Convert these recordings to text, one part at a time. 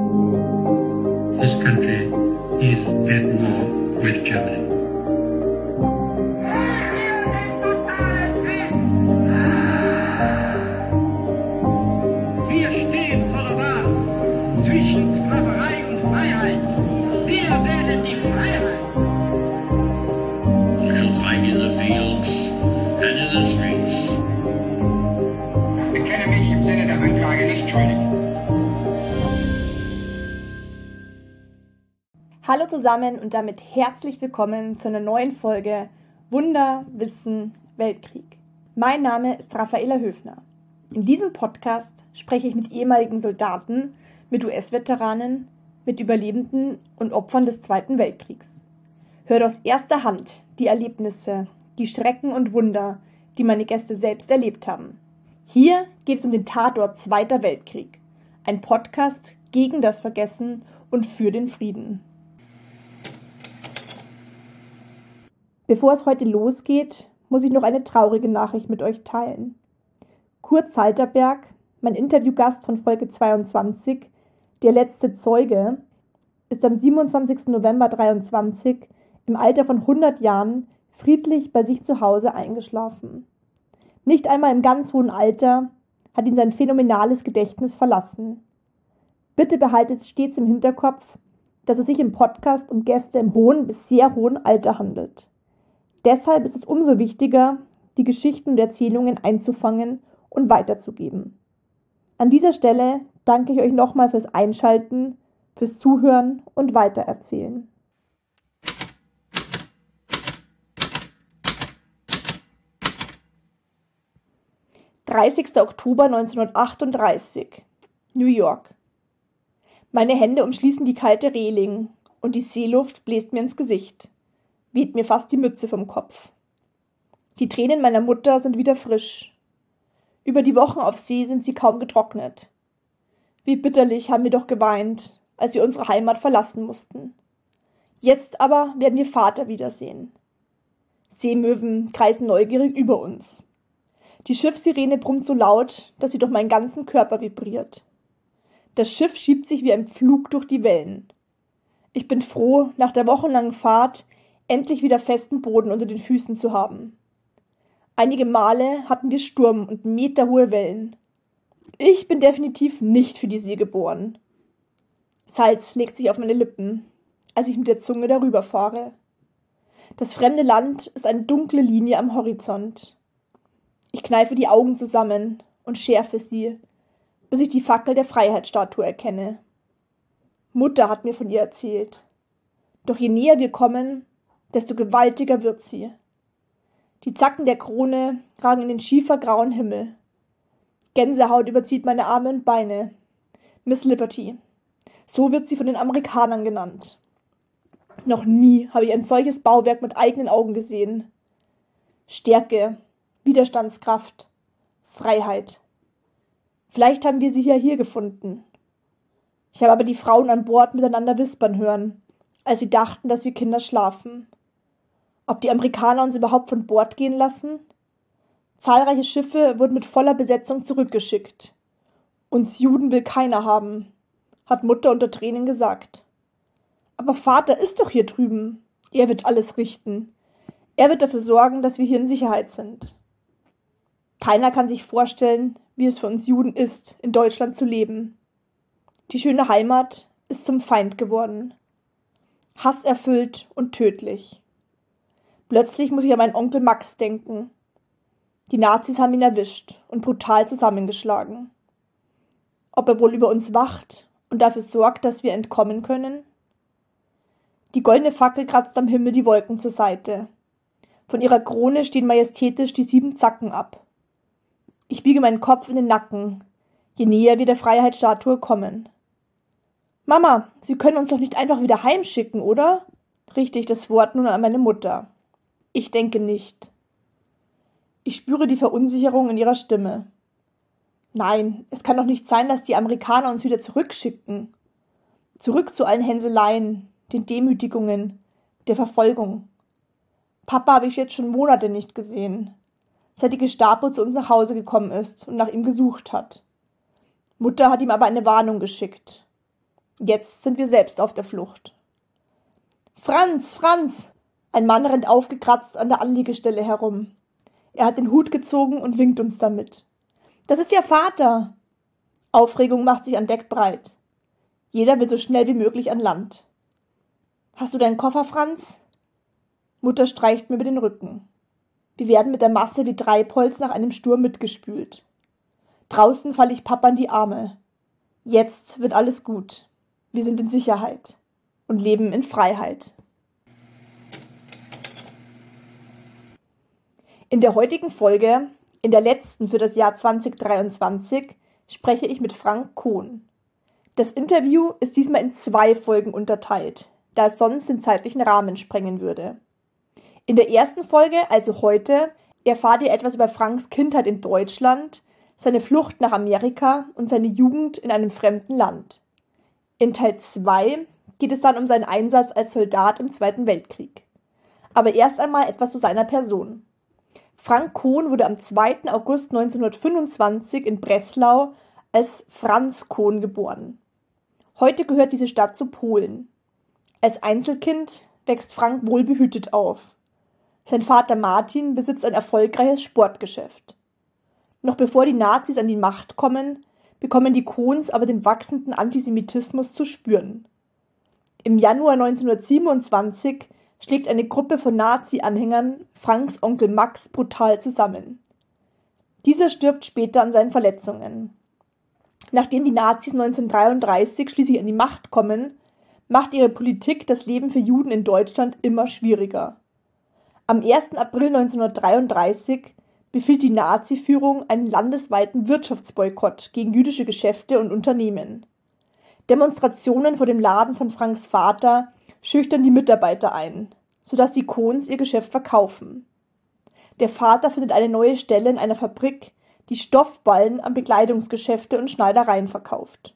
This country is at war with Germany. Wir stehen vor der Wahl zwischen Sklaverei und Freiheit. Wir wählen die Freiheit. We shall fight in the fields and in the streets. Ich bekenne mich im Sinne der Anklage nicht schuldig. Hallo zusammen und damit herzlich willkommen zu einer neuen Folge Wunder, Wissen, Weltkrieg. Mein Name ist Raffaela Höfner. In diesem Podcast spreche ich mit ehemaligen Soldaten, mit US-Veteranen, mit Überlebenden und Opfern des Zweiten Weltkriegs. Hört aus erster Hand die Erlebnisse, die Schrecken und Wunder, die meine Gäste selbst erlebt haben. Hier geht es um den Tatort Zweiter Weltkrieg, ein Podcast gegen das Vergessen und für den Frieden. Bevor es heute losgeht, muss ich noch eine traurige Nachricht mit euch teilen. Kurt Salterberg, mein Interviewgast von Folge 22, der letzte Zeuge, ist am 27. November 23 im Alter von 100 Jahren friedlich bei sich zu Hause eingeschlafen. Nicht einmal im ganz hohen Alter hat ihn sein phänomenales Gedächtnis verlassen. Bitte behaltet stets im Hinterkopf, dass es sich im Podcast um Gäste im hohen bis sehr hohen Alter handelt. Deshalb ist es umso wichtiger, die Geschichten und Erzählungen einzufangen und weiterzugeben. An dieser Stelle danke ich euch nochmal fürs Einschalten, fürs Zuhören und Weitererzählen. »30. Oktober 1938, New York. Meine Hände umschließen die kalte Reling und die Seeluft bläst mir ins Gesicht. Weht mir fast die Mütze vom Kopf. Die Tränen meiner Mutter sind wieder frisch. Über die Wochen auf See sind sie kaum getrocknet. Wie bitterlich haben wir doch geweint, als wir unsere Heimat verlassen mussten. Jetzt aber werden wir Vater wiedersehen. Seemöwen kreisen neugierig über uns. Die Schiffssirene brummt so laut, dass sie durch meinen ganzen Körper vibriert. Das Schiff schiebt sich wie ein Pflug durch die Wellen. Ich bin froh, nach der wochenlangen Fahrt endlich wieder festen Boden unter den Füßen zu haben. Einige Male hatten wir Sturm und meterhohe Wellen. Ich bin definitiv nicht für die See geboren. Salz legt sich auf meine Lippen, als ich mit der Zunge darüber fahre. Das fremde Land ist eine dunkle Linie am Horizont. Ich kneife die Augen zusammen und schärfe sie, bis ich die Fackel der Freiheitsstatue erkenne. Mutter hat mir von ihr erzählt. Doch je näher wir kommen, desto gewaltiger wird sie. Die Zacken der Krone ragen in den schiefergrauen Himmel. Gänsehaut überzieht meine Arme und Beine. Miss Liberty. So wird sie von den Amerikanern genannt. Noch nie habe ich ein solches Bauwerk mit eigenen Augen gesehen. Stärke, Widerstandskraft, Freiheit. Vielleicht haben wir sie ja hier gefunden. Ich habe aber die Frauen an Bord miteinander wispern hören, als sie dachten, dass wir Kinder schlafen. Ob die Amerikaner uns überhaupt von Bord gehen lassen? Zahlreiche Schiffe wurden mit voller Besetzung zurückgeschickt. Uns Juden will keiner haben, hat Mutter unter Tränen gesagt. Aber Vater ist doch hier drüben. Er wird alles richten. Er wird dafür sorgen, dass wir hier in Sicherheit sind. Keiner kann sich vorstellen, wie es für uns Juden ist, in Deutschland zu leben. Die schöne Heimat ist zum Feind geworden. Hasserfüllt und tödlich. Plötzlich muss ich an meinen Onkel Max denken. Die Nazis haben ihn erwischt und brutal zusammengeschlagen. Ob er wohl über uns wacht und dafür sorgt, dass wir entkommen können? Die goldene Fackel kratzt am Himmel die Wolken zur Seite. Von ihrer Krone stehen majestätisch die 7 Zacken ab. Ich biege meinen Kopf in den Nacken, je näher wir der Freiheitsstatue kommen. »Mama, Sie können uns doch nicht einfach wieder heimschicken, oder?« richte ich das Wort nun an meine Mutter. Ich denke nicht. Ich spüre die Verunsicherung in ihrer Stimme. Nein, es kann doch nicht sein, dass die Amerikaner uns wieder zurückschicken. Zurück zu allen Hänseleien, den Demütigungen, der Verfolgung. Papa habe ich jetzt schon Monate nicht gesehen, seit die Gestapo zu uns nach Hause gekommen ist und nach ihm gesucht hat. Mutter hat ihm aber eine Warnung geschickt. Jetzt sind wir selbst auf der Flucht. Franz, Franz! Ein Mann rennt aufgekratzt an der Anliegestelle herum. Er hat den Hut gezogen und winkt uns damit. Das ist Ihr Vater! Aufregung macht sich an Deck breit. Jeder will so schnell wie möglich an Land. Hast du deinen Koffer, Franz? Mutter streicht mir über den Rücken. Wir werden mit der Masse wie Treibholz nach einem Sturm mitgespült. Draußen falle ich Papa in die Arme. Jetzt wird alles gut. Wir sind in Sicherheit und leben in Freiheit. In der heutigen Folge, in der letzten für das Jahr 2023, spreche ich mit Frank Kohn. Das Interview ist diesmal in 2 Folgen unterteilt, da es sonst den zeitlichen Rahmen sprengen würde. In der ersten Folge, also heute, erfahrt ihr etwas über Franks Kindheit in Deutschland, seine Flucht nach Amerika und seine Jugend in einem fremden Land. In Teil 2 geht es dann um seinen Einsatz als Soldat im Zweiten Weltkrieg. Aber erst einmal etwas zu seiner Person. Frank Kohn wurde am 2. August 1925 in Breslau als Franz Kohn geboren. Heute gehört diese Stadt zu Polen. Als Einzelkind wächst Frank wohlbehütet auf. Sein Vater Martin besitzt ein erfolgreiches Sportgeschäft. Noch bevor die Nazis an die Macht kommen, bekommen die Kohns aber den wachsenden Antisemitismus zu spüren. Im Januar 1927 schlägt eine Gruppe von Nazi-Anhängern Franks Onkel Max brutal zusammen. Dieser stirbt später an seinen Verletzungen. Nachdem die Nazis 1933 schließlich an die Macht kommen, macht ihre Politik das Leben für Juden in Deutschland immer schwieriger. Am 1. April 1933 befiehlt die Nazi-Führung einen landesweiten Wirtschaftsboykott gegen jüdische Geschäfte und Unternehmen. Demonstrationen vor dem Laden von Franks Vater schüchtern die Mitarbeiter ein, sodass die Kohns ihr Geschäft verkaufen. Der Vater findet eine neue Stelle in einer Fabrik, die Stoffballen an Bekleidungsgeschäfte und Schneidereien verkauft.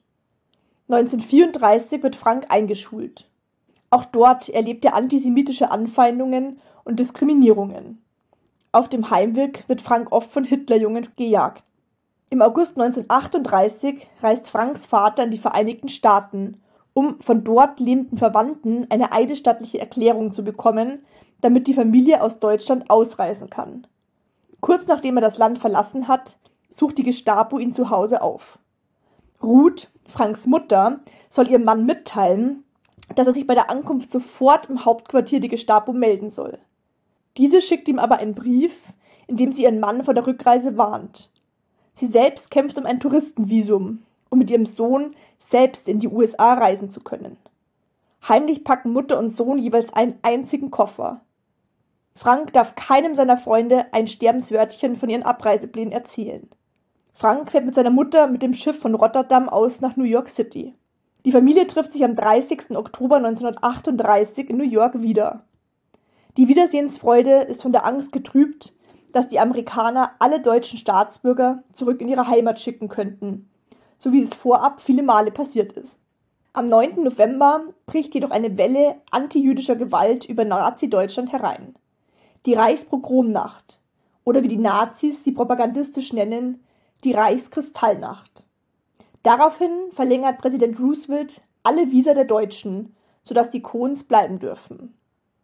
1934 wird Frank eingeschult. Auch dort erlebt er antisemitische Anfeindungen und Diskriminierungen. Auf dem Heimweg wird Frank oft von Hitlerjungen gejagt. Im August 1938 reist Franks Vater in die Vereinigten Staaten, um von dort lebenden Verwandten eine eidesstattliche Erklärung zu bekommen, damit die Familie aus Deutschland ausreisen kann. Kurz nachdem er das Land verlassen hat, sucht die Gestapo ihn zu Hause auf. Ruth, Franks Mutter, soll ihrem Mann mitteilen, dass er sich bei der Ankunft sofort im Hauptquartier der Gestapo melden soll. Diese schickt ihm aber einen Brief, in dem sie ihren Mann vor der Rückreise warnt. Sie selbst kämpft um ein Touristenvisum, um mit ihrem Sohn selbst in die USA reisen zu können. Heimlich packen Mutter und Sohn jeweils einen einzigen Koffer. Frank darf keinem seiner Freunde ein Sterbenswörtchen von ihren Abreiseplänen erzählen. Frank fährt mit seiner Mutter mit dem Schiff von Rotterdam aus nach New York City. Die Familie trifft sich am 30. Oktober 1938 in New York wieder. Die Wiedersehensfreude ist von der Angst getrübt, dass die Amerikaner alle deutschen Staatsbürger zurück in ihre Heimat schicken könnten, so wie es vorab viele Male passiert ist. Am 9. November bricht jedoch eine Welle antijüdischer Gewalt über Nazi-Deutschland herein. Die Reichspogromnacht, oder wie die Nazis sie propagandistisch nennen, die Reichskristallnacht. Daraufhin verlängert Präsident Roosevelt alle Visa der Deutschen, sodass die Kohns bleiben dürfen.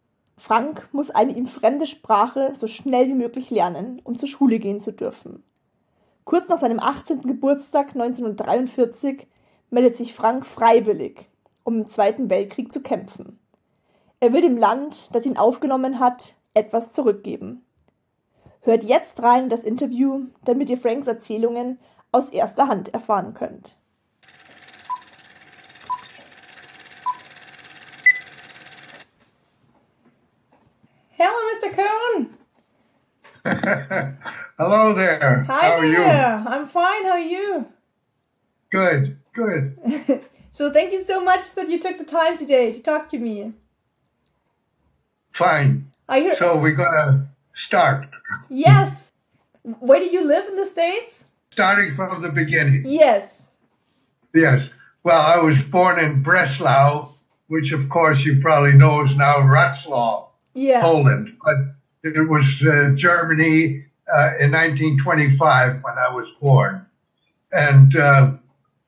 Frank muss eine ihm fremde Sprache so schnell wie möglich lernen, um zur Schule gehen zu dürfen. Kurz nach seinem 18. Geburtstag 1943 meldet sich Frank freiwillig, um im Zweiten Weltkrieg zu kämpfen. Er will dem Land, das ihn aufgenommen hat, etwas zurückgeben. Hört jetzt rein in das Interview, damit ihr Franks Erzählungen aus erster Hand erfahren könnt. Hello, Mr. Kohn. Hello there. Hi How are there. you? I'm fine. How are you? Good, good. So thank you so much that you took the time today to talk to me. Fine. I hear. So we're gonna start. Yes. Where do you live in the States? Starting from the beginning. Yes. Yes. Well, I was born in Breslau, which of course you probably know is now Wrocław, Yeah. Poland. But it was Germany in 1925 when I was born. And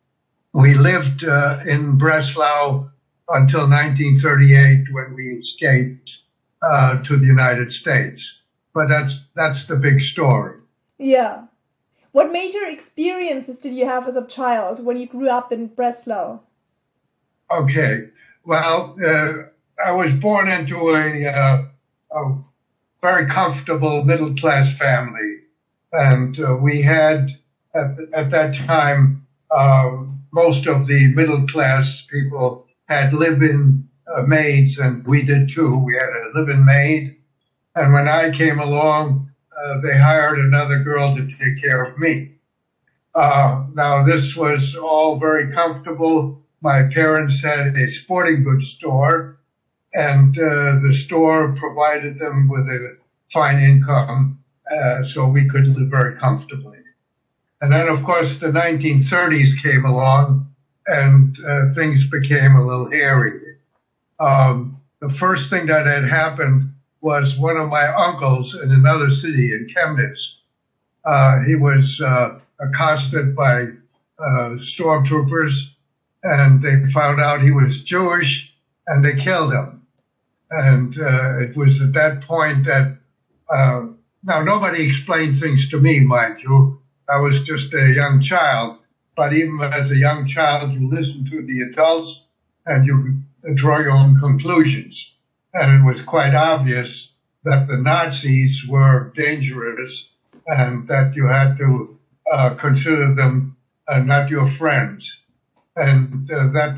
We lived in Breslau until 1938 when we escaped to the United States. But that's the big story. Yeah. What major experiences did you have as a child when you grew up in Breslau? Okay. Well, I was born into a very comfortable middle-class family. And we had, at that time, most of the middle-class people had live-in maids, and we did too. We had a live-in maid. And when I came along, they hired another girl to take care of me. Now, this was all very comfortable. My parents had a sporting goods store, and the store provided them with a fine income, so we could live very comfortably. And then, of course, the 1930s came along, and things became a little hairy. The first thing that had happened was one of my uncles in another city, in Chemnitz. He was accosted by stormtroopers, and they found out he was Jewish, and they killed him. And it was at that point that, now nobody explained things to me, mind you. I was just a young child, but even as a young child, you listen to the adults and you draw your own conclusions. And it was quite obvious that the Nazis were dangerous and that you had to consider them not your friends. And that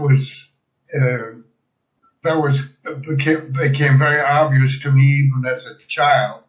became very obvious to me even as a child.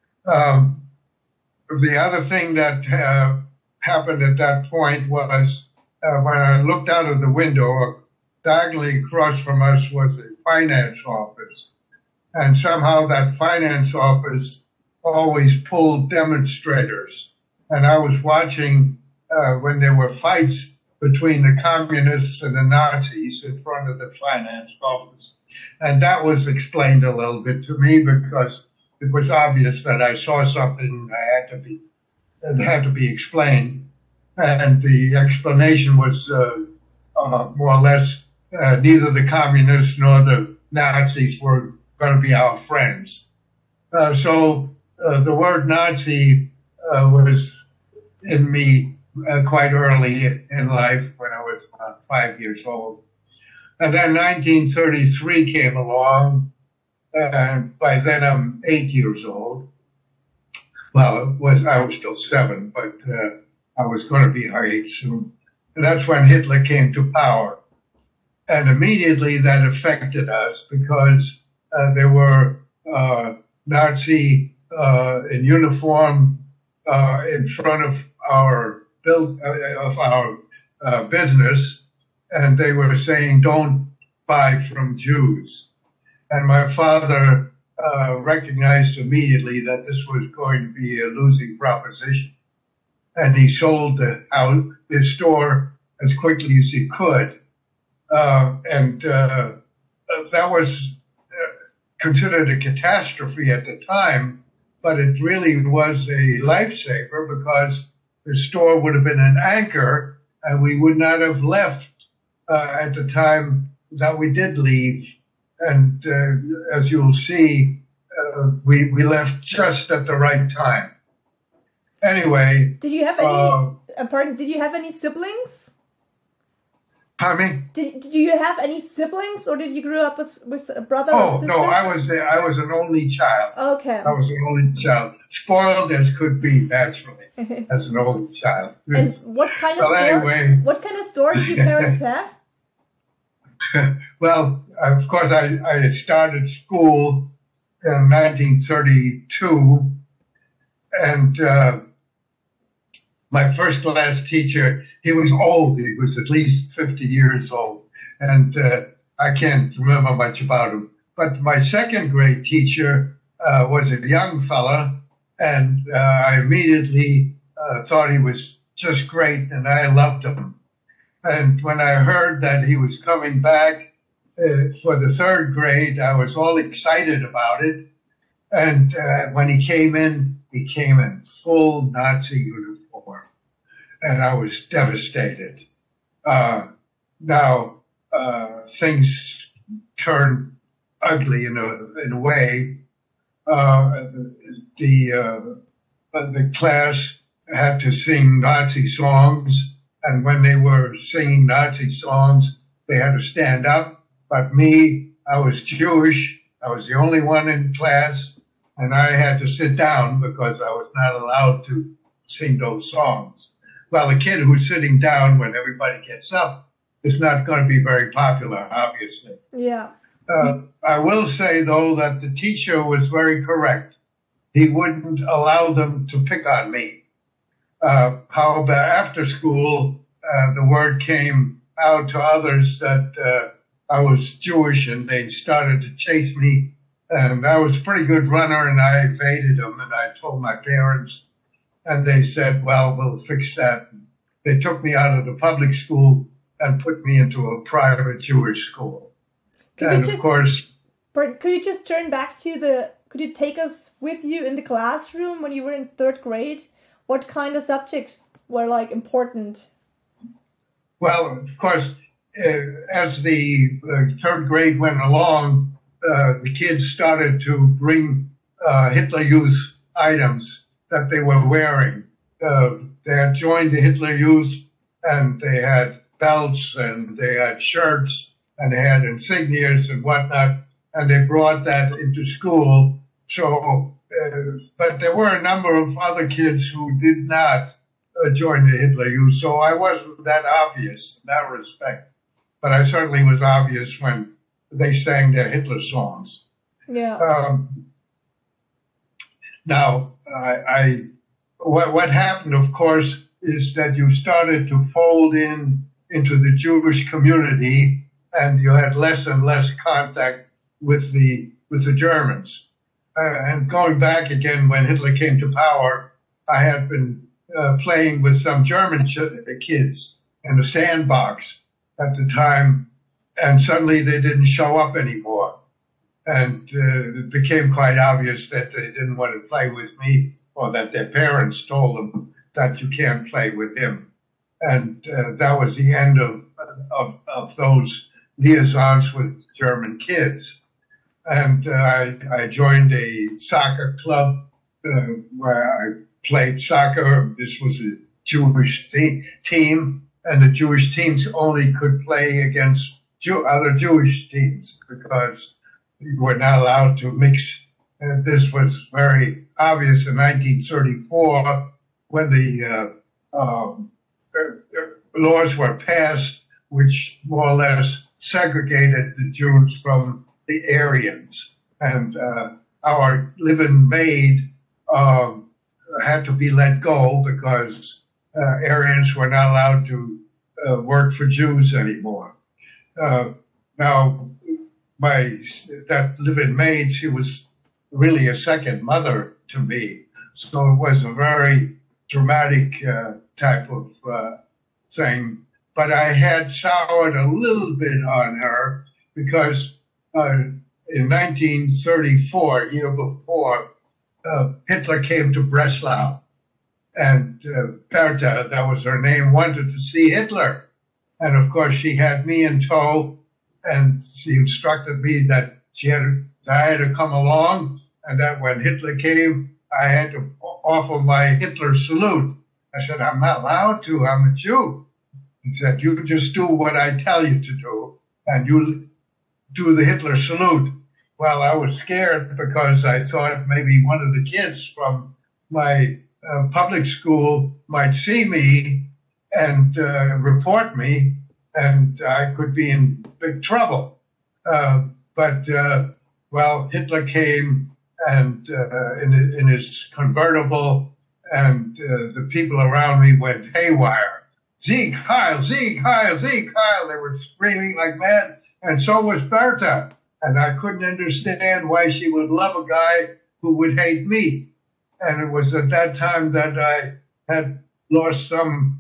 The other thing that happened at that point was when I looked out of the window, diagonally across from us was a finance office. And somehow that finance office always pulled demonstrators. And I was watching when there were fights between the communists and the Nazis in front of the finance office. And that was explained a little bit to me because it was obvious that I saw something that had to be explained. And the explanation was more or less neither the communists nor the Nazis were going to be our friends. So the word Nazi was in me quite early in life when I was about 5 years old. And then 1933 came along, and by then I'm 8 years old. Well, I was still 7, but I was going to be 8 soon. And that's when Hitler came to power. And immediately that affected us because there were Nazi in uniform in front of our business, and they were saying, "Don't buy from Jews." And my father recognized immediately that this was going to be a losing proposition, and he sold his store as quickly as he could, and that was considered a catastrophe at the time, but it really was a lifesaver because the store would have been an anchor and we would not have left at the time that we did leave. And as you'll see, we left just at the right time. Anyway. Did you have any, did you have any siblings? Pardon me? Did you have any siblings, or did you grow up with a brother or sister? Oh, no, I was an only child. Okay. I was an only child. Spoiled as could be, actually, as an only child. And what kind of store did your parents have? Well, of course, I started school in 1932, and my first class teacher, he was old. He was at least 50 years old, and I can't remember much about him. But my second grade teacher was a young fella, and I immediately thought he was just great, and I loved him. And when I heard that he was coming back for the third grade, I was all excited about it. And when he came in full Nazi uniform. And I was devastated. Now things turn ugly in a way. The class had to sing Nazi songs, and when they were singing Nazi songs, they had to stand up. But me, I was Jewish. I was the only one in class, and I had to sit down because I was not allowed to sing those songs. Well, the kid who's sitting down when everybody gets up is not going to be very popular, obviously. Yeah. I will say, though, that the teacher was very correct. He wouldn't allow them to pick on me. However, after school, the word came out to others that I was Jewish, and they started to chase me. And I was a pretty good runner, and I evaded them, and I told my parents, and they said, well, we'll fix that. They took me out of the public school and put me into a private Jewish school. Of course... Could you just turn back to could you take us with you in the classroom when you were in third grade? What kind of subjects were like important? Well, of course, as the third grade went along, the kids started to bring Hitler Youth items that they were wearing. They had joined the Hitler Youth, and they had belts, and they had shirts, and they had insignias and whatnot, and they brought that into school. So, but there were a number of other kids who did not join the Hitler Youth, so I wasn't that obvious in that respect. But I certainly was obvious when they sang their Hitler songs. Yeah. Now, what happened, of course, is that you started to fold into the Jewish community, and you had less and less contact with the Germans. And going back again, when Hitler came to power, I had been playing with some German kids in a sandbox at the time, and suddenly they didn't show up anymore. And it became quite obvious that they didn't want to play with me, or that their parents told them that you can't play with him. And that was the end of those liaisons with German kids. And I joined a soccer club where I played soccer. This was a Jewish team, and the Jewish teams only could play against other Jewish teams because you were not allowed to mix. And this was very obvious in 1934 when the laws were passed, which more or less segregated the Jews from the Aryans. And our live-in maid had to be let go because Aryans were not allowed to work for Jews anymore. Now, that live-in maid, she was really a second mother to me. So it was a very dramatic type of thing. But I had soured a little bit on her because in 1934, a year before, Hitler came to Breslau. And Berta, that was her name, wanted to see Hitler. And of course, she had me in tow, and she instructed me that I had to come along, and that when Hitler came, I had to offer my Hitler salute. I said, I'm not allowed to, I'm a Jew. He said, you just do what I tell you to do, and you do the Hitler salute. Well, I was scared because I thought maybe one of the kids from my public school might see me and report me, and I could be in big trouble. But Hitler came and in his convertible, and the people around me went haywire. Sieg Heil, Sieg Heil, Sieg Heil. They were screaming like mad, and so was Berta. And I couldn't understand why she would love a guy who would hate me. And it was at that time that I had lost some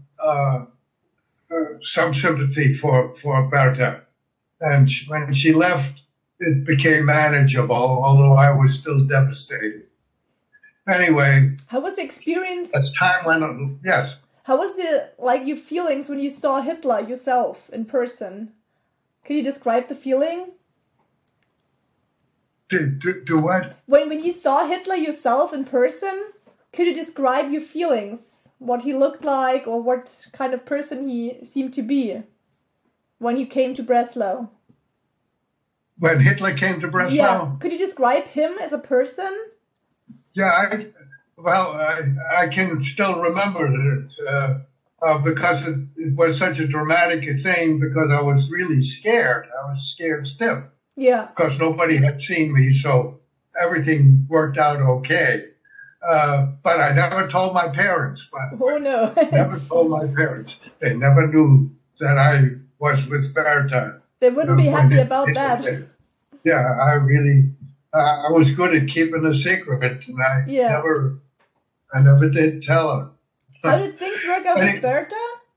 sympathy for Berta. And when she left, it became manageable, although I was still devastated. Anyway. How was the experience? As time went on, yes. How was your feelings when you saw Hitler yourself in person? Could you describe the feeling? Do what? When you saw Hitler yourself in person, could you describe your feelings? What he looked like, or what kind of person he seemed to be when you came to Breslau? When Hitler came to Breslau? Yeah. Could you describe him as a person? Yeah, I can still remember it because it was such a dramatic thing, because I was really scared. I was scared stiff. Yeah. Because nobody had seen me, so everything worked out okay. But I never told my parents. Oh, no. Never told my parents. They never knew that I was with Bertha. They wouldn't be happy about that. Yeah, I was good at keeping a secret, and I never did tell her. How did things work out with Bertha?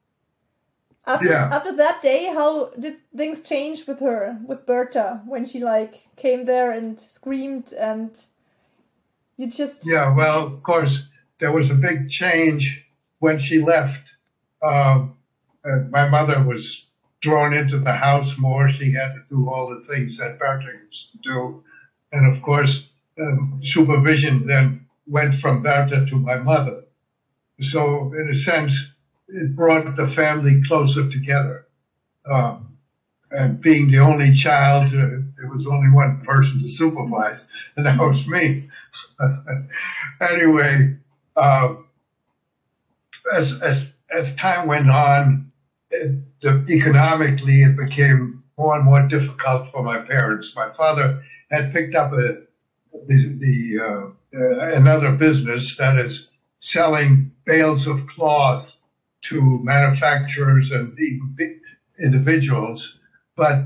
After that day, how did things change with her, with Bertha, when she came there and screamed and you just... Yeah, well, of course, there was a big change when she left. My mother was thrown into the house more. She had to do all the things that Bertha used to do. And of course, supervision then went from Bertha to my mother. So in a sense, it brought the family closer together. And being the only child, there was only one person to supervise, and that was me. Anyway, as time went on, economically it became more and more difficult for my parents. My father had picked up another business that is selling bales of cloth to manufacturers and even individuals, but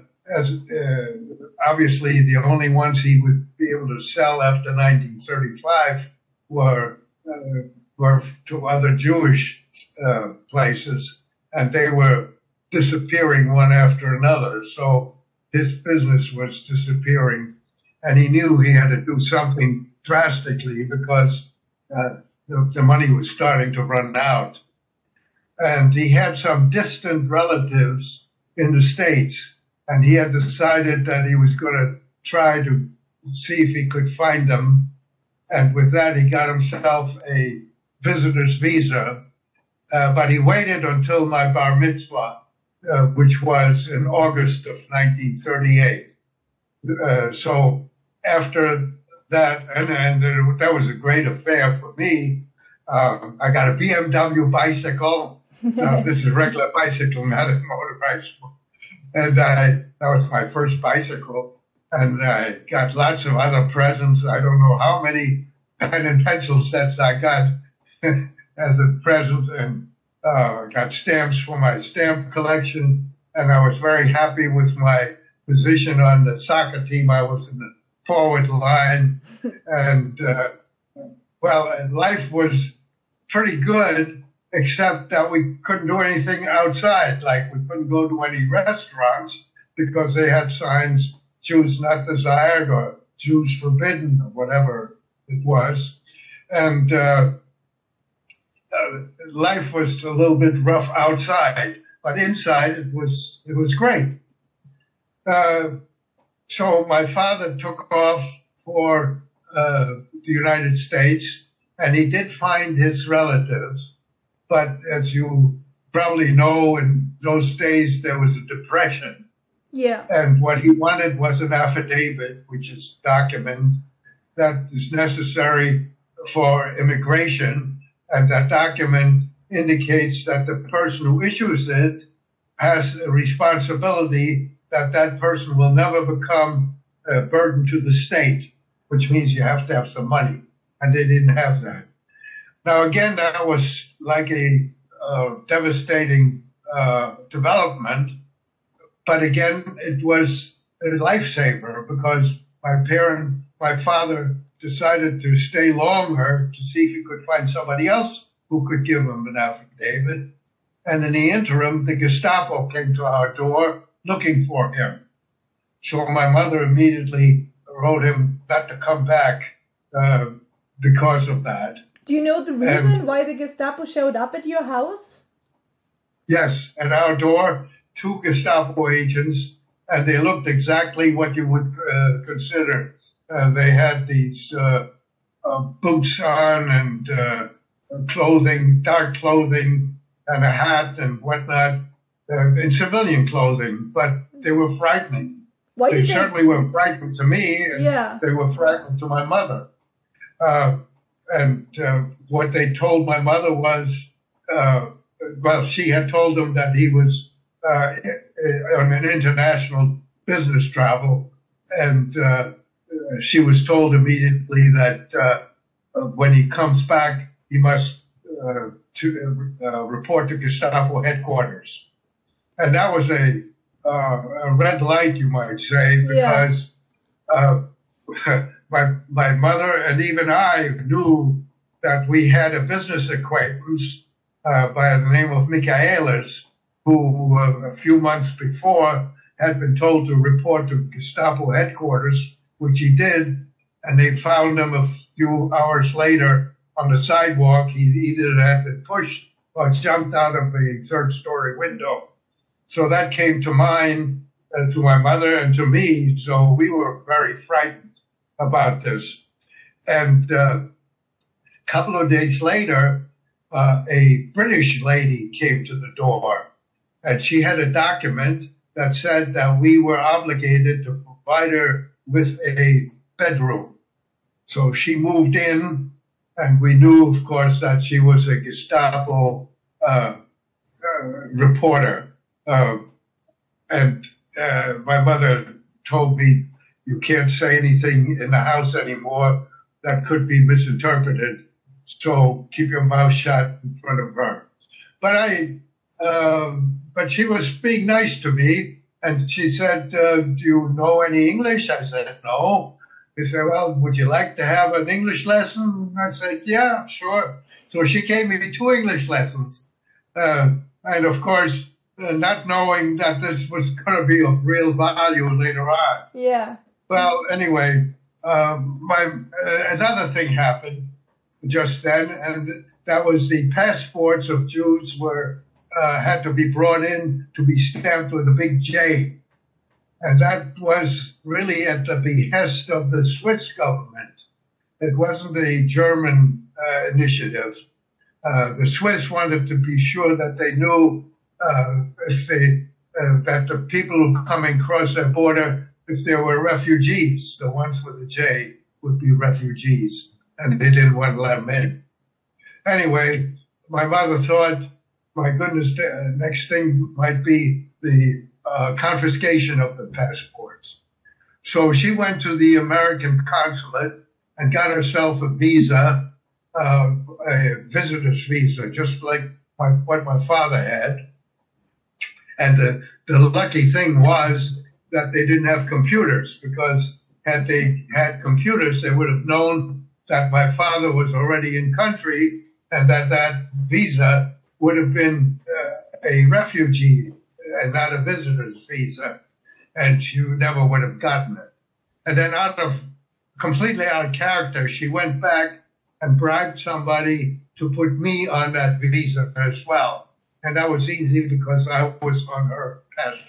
obviously the only ones he would be able to sell after 1935 were to other Jewish places, and they were disappearing one after another. So his business was disappearing, and he knew he had to do something drastically because the money was starting to run out. And he had some distant relatives in the States, and he had decided that he was going to try to see if he could find them. And with that, he got himself a visitor's visa, but he waited until my bar mitzvah, which was in August of 1938. So after that, and that was a great affair for me. I got a BMW bicycle. This is a regular bicycle, not a motorcycle. And that was my first bicycle. And I got lots of other presents. I don't know how many pen and pencil sets I got as a present, and got stamps for my stamp collection. And I was very happy with my position on the soccer team. I was in the forward line. And, life was pretty good, except that we couldn't do anything outside. Like, we couldn't go to any restaurants because they had signs, Jews not desired or Jews forbidden or whatever it was. And life was a little bit rough outside, but inside it was great. So my father took off for the United States, and he did find his relatives. But as you probably know, in those days, there was a depression. Yeah. And what he wanted was an affidavit, which is document that is necessary for immigration. And that document indicates that the person who issues it has a responsibility that that person will never become a burden to the state, which means you have to have some money. And they didn't have that. Now, again, that was like a devastating development. But again, it was a lifesaver because my father decided to stay longer to see if he could find somebody else who could give him an affidavit. And in the interim, the Gestapo came to our door looking for him. So my mother immediately wrote him not to come back because of that. Do you know the reason why the Gestapo showed up at your house? Yes, at our door, 2 Gestapo agents, and they looked exactly what you would consider. They had these boots on and clothing, dark clothing, and a hat and whatnot, in civilian clothing, but they were frightening. Why They did certainly were frightening to me, and Yeah. they were frightening to my mother. And what they told my mother was, well, she had told them that he was on an international business travel, and she was told immediately that when he comes back, he must report to Gestapo headquarters. And that was a red light, you might say, because my mother and even I knew that we had a business acquaintance by the name of Michaelis, who a few months before had been told to report to Gestapo headquarters, which he did, and they found him a few hours later on the sidewalk. He either had been pushed or jumped out of a third-story window. So that came to mind to my mother and to me, so we were very frightened about this. And a couple of days later, a British lady came to the door, and she had a document that said that we were obligated to provide her with a bedroom. So she moved in, and we knew, of course, that she was a Gestapo reporter. And my mother told me, you can't say anything in the house anymore that could be misinterpreted, so keep your mouth shut in front of her. But she was being nice to me, and she said, do you know any English? I said, no. She said, well, would you like to have an English lesson? I said, yeah, sure. So she gave me 2 English lessons. And of course, not knowing that this was going to be of real value later on. Yeah. Well, anyway, another thing happened just then, and that was the passports of Jews had to be brought in to be stamped with a big J. And that was really at the behest of the Swiss government. It wasn't a German initiative. The Swiss wanted to be sure that they knew that the people who coming across their border, if there were refugees, the ones with a J would be refugees, and they didn't want to let them in. Anyway, my mother thought, my goodness, the next thing might be the confiscation of the passports. So she went to the American consulate and got herself a visa, a visitor's visa, just like what my father had. And the lucky thing was that they didn't have computers, because had they had computers, they would have known that my father was already in country and that visa would have been a refugee and not a visitor's visa, and she never would have gotten it. And then completely out of character, she went back and bribed somebody to put me on that visa as well. And that was easy because I was on her passport.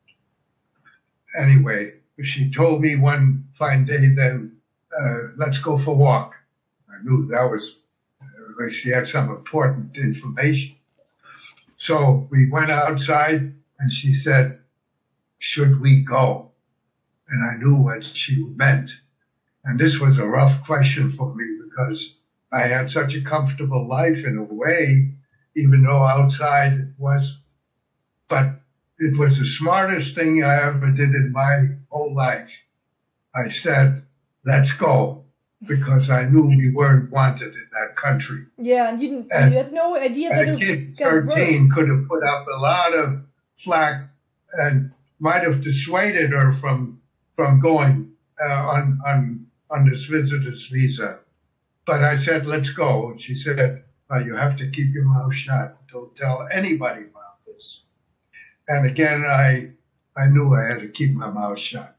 Anyway, she told me one fine day then, let's go for a walk. I knew that was, she had some important information. So we went outside and she said, should we go? And I knew what she meant. And this was a rough question for me because I had such a comfortable life in a way, even though outside it was, but it was the smartest thing I ever did in my whole life. I said, let's go, because I knew we weren't wanted in that country. Yeah, and you had no idea that a kid 13 could have put up a lot of flack and might have dissuaded her from going on this visitor's visa. But I said, let's go. And she said, you have to keep your mouth shut. Don't tell anybody about this. And again, I knew I had to keep my mouth shut.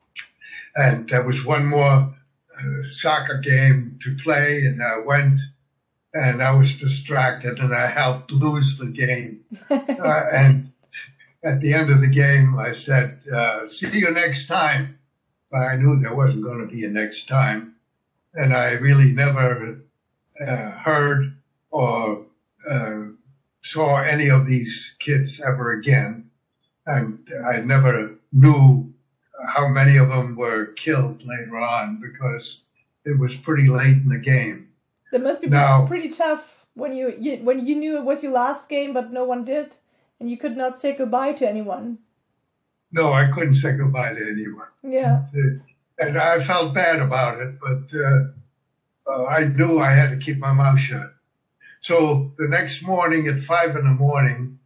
And there was one more soccer game to play, and I went, and I was distracted, and I helped lose the game. And at the end of the game, I said, see you next time. But I knew there wasn't going to be a next time. And I really never heard or saw any of these kids ever again. And I never knew how many of them were killed later on because it was pretty late in the game. That must be pretty tough when you knew it was your last game, but no one did, and you could not say goodbye to anyone. No, I couldn't say goodbye to anyone. Yeah. And I felt bad about it, but I knew I had to keep my mouth shut. So the next morning at 5 a.m,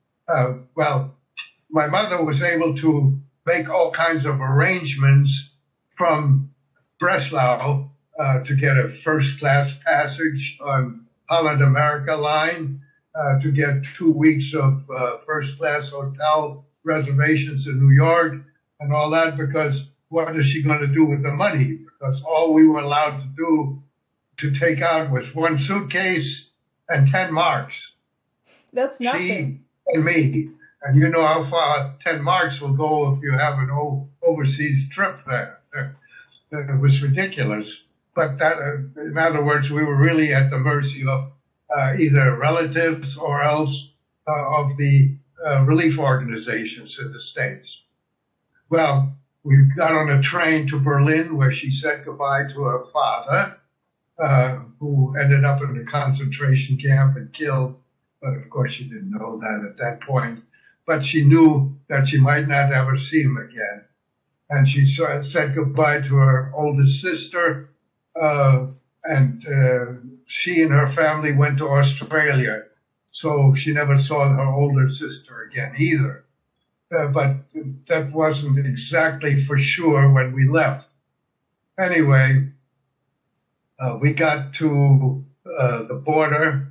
my mother was able to make all kinds of arrangements from Breslau to get a first-class passage on Holland America line, to get 2 weeks of first-class hotel reservations in New York and all that, because what is she going to do with the money? Because all we were allowed to do to take out was 1 suitcase and 10 marks. That's nothing. She and me. And you know how far 10 marks will go if you have an overseas trip there. It was ridiculous. But that, in other words, we were really at the mercy of either relatives or else of the relief organizations in the States. Well, we got on a train to Berlin where she said goodbye to her father, who ended up in a concentration camp and killed. But of course, she didn't know that at that point. But she knew that she might not ever see him again. And she said goodbye to her oldest sister, and she and her family went to Australia. So she never saw her older sister again either. But that wasn't exactly for sure when we left. Anyway, we got to the border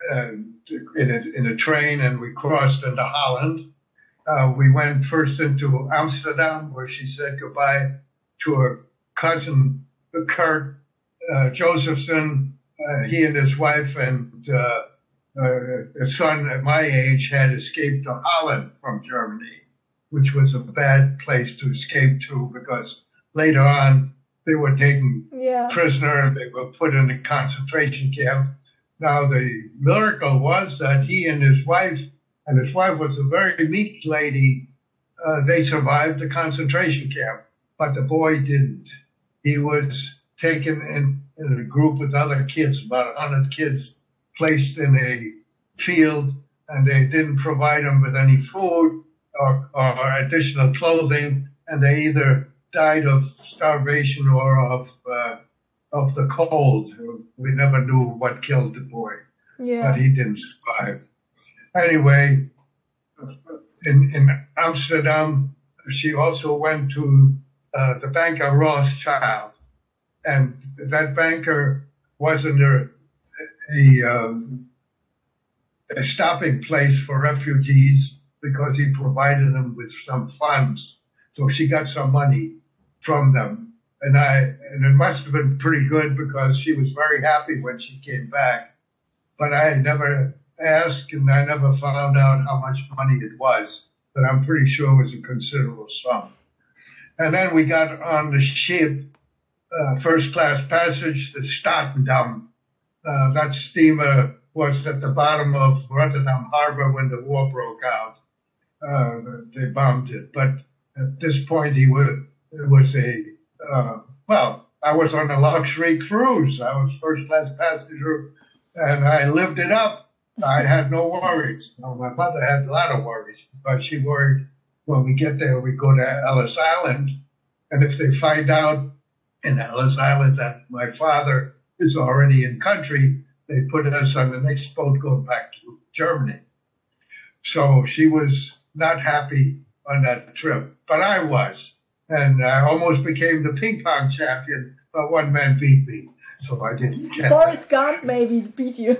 in a train, and we crossed into Holland. We went first into Amsterdam, where she said goodbye to her cousin, Kurt Josephson. He and his wife and a son at my age had escaped to Holland from Germany, which was a bad place to escape to because later on they were taken prisoner and they were put in a concentration camp. Now, the miracle was that he and his wife was a very meek lady, they survived the concentration camp, but the boy didn't. He was taken in a group with other kids, about 100 kids, placed in a field, and they didn't provide him with any food or additional clothing, and they either died of starvation or of the cold. We never knew what killed the boy, but he didn't survive. Anyway, in Amsterdam, she also went to the banker Rothschild, and that banker wasn't a stopping place for refugees because he provided them with some funds. So she got some money from them. And it must have been pretty good because she was very happy when she came back. But I never asked and I never found out how much money it was, but I'm pretty sure it was a considerable sum. And then we got on the ship, first class passage to Statendam. That steamer was at the bottom of Rotterdam Harbor when the war broke out. They bombed it. But at this point, I was on a luxury cruise. I was first class passenger and I lived it up. I had no worries. Now, my mother had a lot of worries, but she worried when we get there, we go to Ellis Island. And if they find out in Ellis Island that my father is already in country, they put us on the next boat going back to Germany. So she was not happy on that trip, but I was. And I almost became the ping pong champion, but one man beat me. So I didn't get Forrest Gump maybe beat you.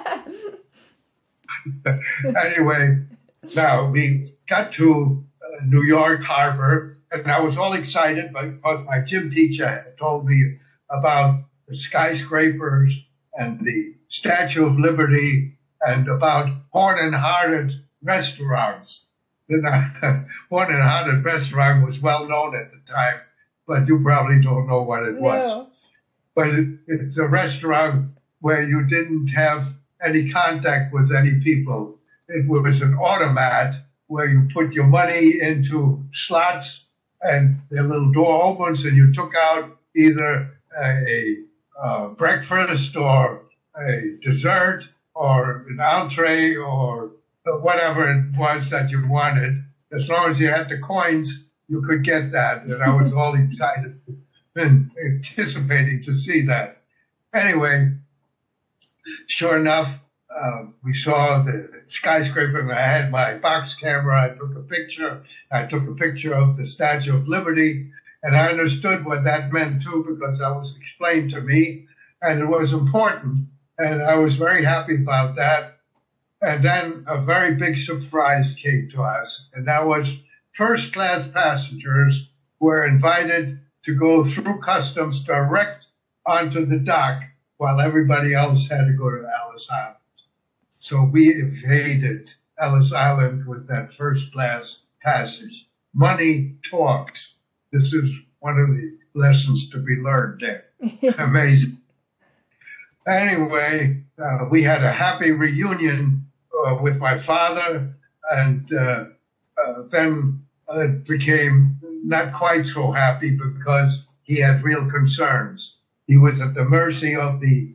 Anyway, now we got to New York Harbor, and I was all excited because my gym teacher had told me about the skyscrapers and the Statue of Liberty and about Horn and Hearted restaurants. Horn and Hearted restaurant was well known at the time, but you probably don't know what it was. No. But it's a restaurant where you didn't have any contact with any people. It was an automat where you put your money into slots and the little door opens and you took out either a breakfast or a dessert or an entree or whatever it was that you wanted. As long as you had the coins, you could get that. And I was all excited and anticipating to see that. Anyway, sure enough, we saw the skyscraper and I had my box camera. I took a picture. I took a picture of the Statue of Liberty, and I understood what that meant too because that was explained to me, and it was important, and I was very happy about that. And then a very big surprise came to us, and that was first-class passengers were invited to go through customs direct onto the dock while everybody else had to go to Ellis Island. So we evaded Ellis Island with that first-class passage. Money talks. This is one of the lessons to be learned there. Amazing. Anyway, we had a happy reunion with my father, and then it became not quite so happy because he had real concerns. He was at the mercy of the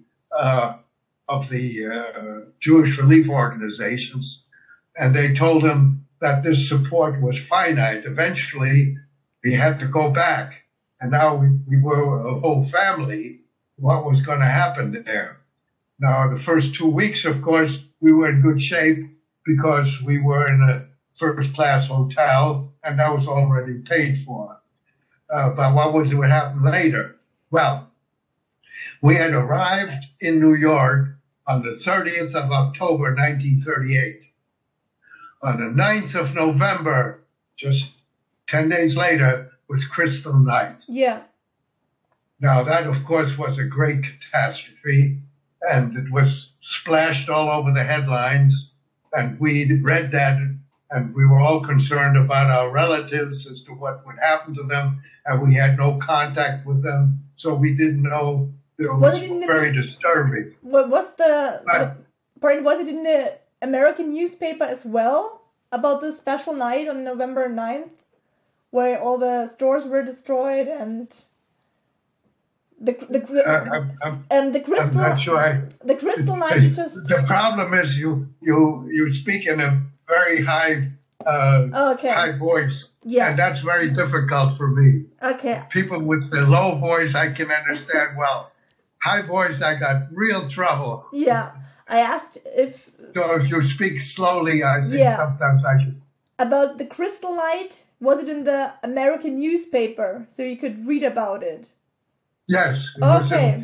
Jewish relief organizations, and they told him that this support was finite. Eventually, he had to go back, and now we were a whole family. What was going to happen there? Now, the first 2 weeks, of course, we were in good shape because we were in a first-class hotel, and that was already paid for. But what would happen later? Well, we had arrived in New York on the 30th of October, 1938. On the 9th of November, just 10 days later, was Crystal Night. Yeah. Now, that, of course, was a great catastrophe, and it was splashed all over the headlines, and we read that, and we were all concerned about our relatives as to what would happen to them, and we had no contact with them, so we didn't know. It was very disturbing. Was it in the American newspaper as well about this special night on November 9th, where all the stores were destroyed and the crystal? I'm not sure. The Crystal Night just. The problem is you speak in a very high high voice. Yeah. And that's very difficult for me. Okay. People with the low voice I can understand well. High voice, I got real trouble. Yeah. I asked if... So if you speak slowly, I think sometimes I can... About the Crystal Night, was it in the American newspaper so you could read about it? Yes. Okay.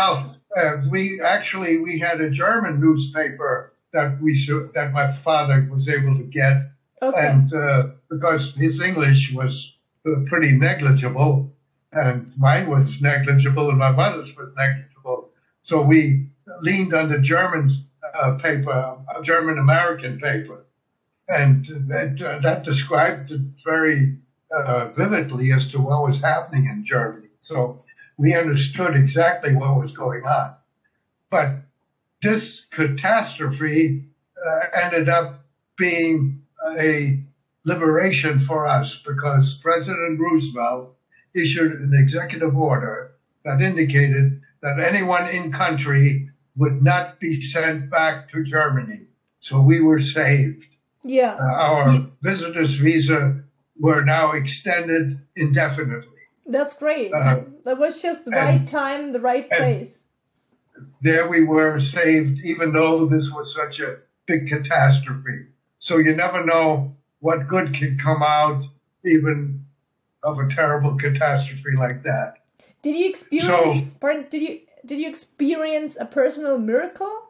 We had a German newspaper that my father was able to get. Okay. And because his English was pretty negligible, and mine was negligible, and my mother's was negligible. So we leaned on the German paper, a German-American paper. And that described it very vividly as to what was happening in Germany. So we understood exactly what was going on. But this catastrophe ended up being a liberation for us because President Roosevelt issued an executive order that indicated that anyone in country would not be sent back to Germany. So we were saved. Yeah. Our visitor's visa were now extended indefinitely. That's great. That was just the right time, the right place. There we were saved, even though this was such a big catastrophe. So you never know what good can come out, even of a terrible catastrophe like that. Did you experience? Did you experience a personal miracle?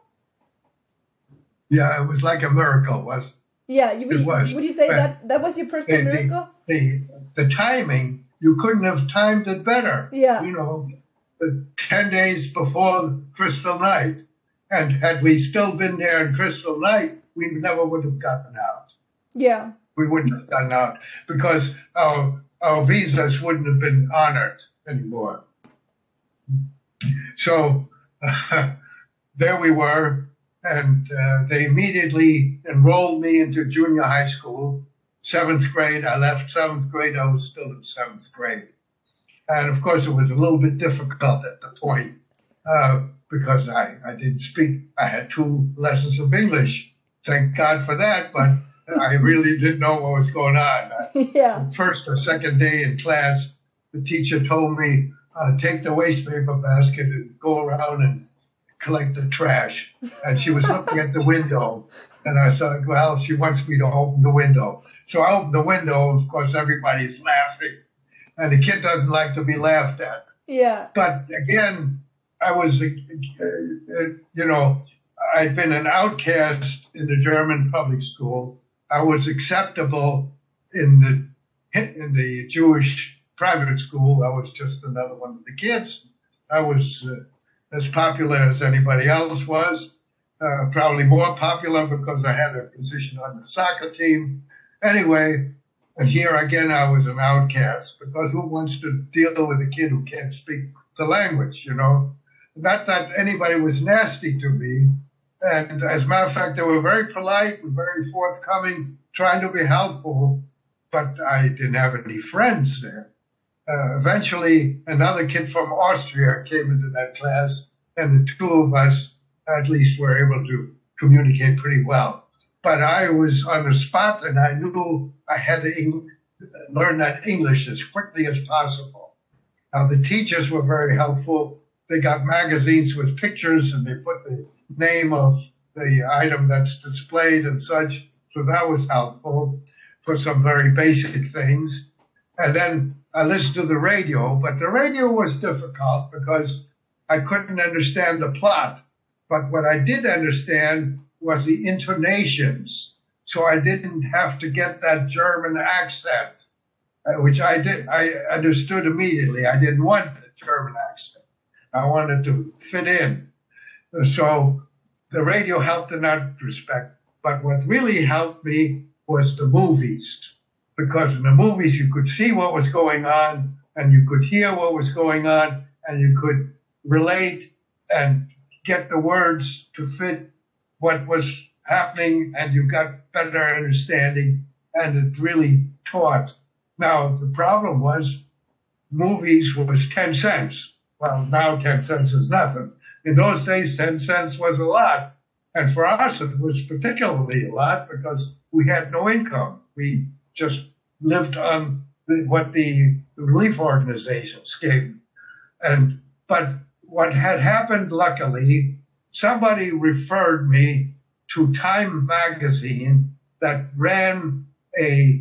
Yeah, it was like a miracle, was. Yeah, it was. Would you say that was your personal miracle? The timing, you couldn't have timed it better. Yeah. You know, the 10 days before Crystal Night. And had we still been there in Crystal Night, we never would have gotten out. Yeah. We wouldn't have gotten out because our visas wouldn't have been honored anymore. So there we were, and they immediately enrolled me into junior high school. 7th grade, I left 7th grade, I was still in 7th grade. And of course, it was a little bit difficult at the point because I didn't speak. I had 2 lessons of English. Thank God for that, but I really didn't know what was going on. Yeah. First or second day in class, the teacher told me, take the waste paper basket and go around and collect the trash. And she was looking at the window, and I thought, well, she wants me to open the window. So I opened the window, and of course, everybody's laughing. And the kid doesn't like to be laughed at. Yeah. But again, I was, I'd been an outcast in the German public school. I was acceptable in the Jewish private school. I was just another one of the kids. I was as popular as anybody else was, probably more popular because I had a position on the soccer team. Anyway, and here again, I was an outcast because who wants to deal with a kid who can't speak the language, Not that anybody was nasty to me. And as a matter of fact, they were very polite and very forthcoming, trying to be helpful, but I didn't have any friends there. Eventually, another kid from Austria came into that class, and the 2 of us at least were able to communicate pretty well. But I was on the spot, and I knew I had to learn that English as quickly as possible. Now, the teachers were very helpful. They got magazines with pictures, and they put the name of the item that's displayed and such. So that was helpful for some very basic things. And then I listened to the radio, but the radio was difficult because I couldn't understand the plot. But what I did understand was the intonations. So I didn't have to get that German accent, which I did. I understood immediately. I didn't want the German accent. I wanted to fit in. So the radio helped in that respect. But what really helped me was the movies. Because in the movies, you could see what was going on, and you could hear what was going on, and you could relate and get the words to fit what was happening, and you got better understanding, and it really taught. Now, the problem was movies was 10 cents. Well, now 10 cents is nothing. In those days, 10 cents was a lot. And for us, it was particularly a lot because we had no income. We just lived on what the relief organizations gave. But what had happened, luckily, somebody referred me to Time magazine that ran a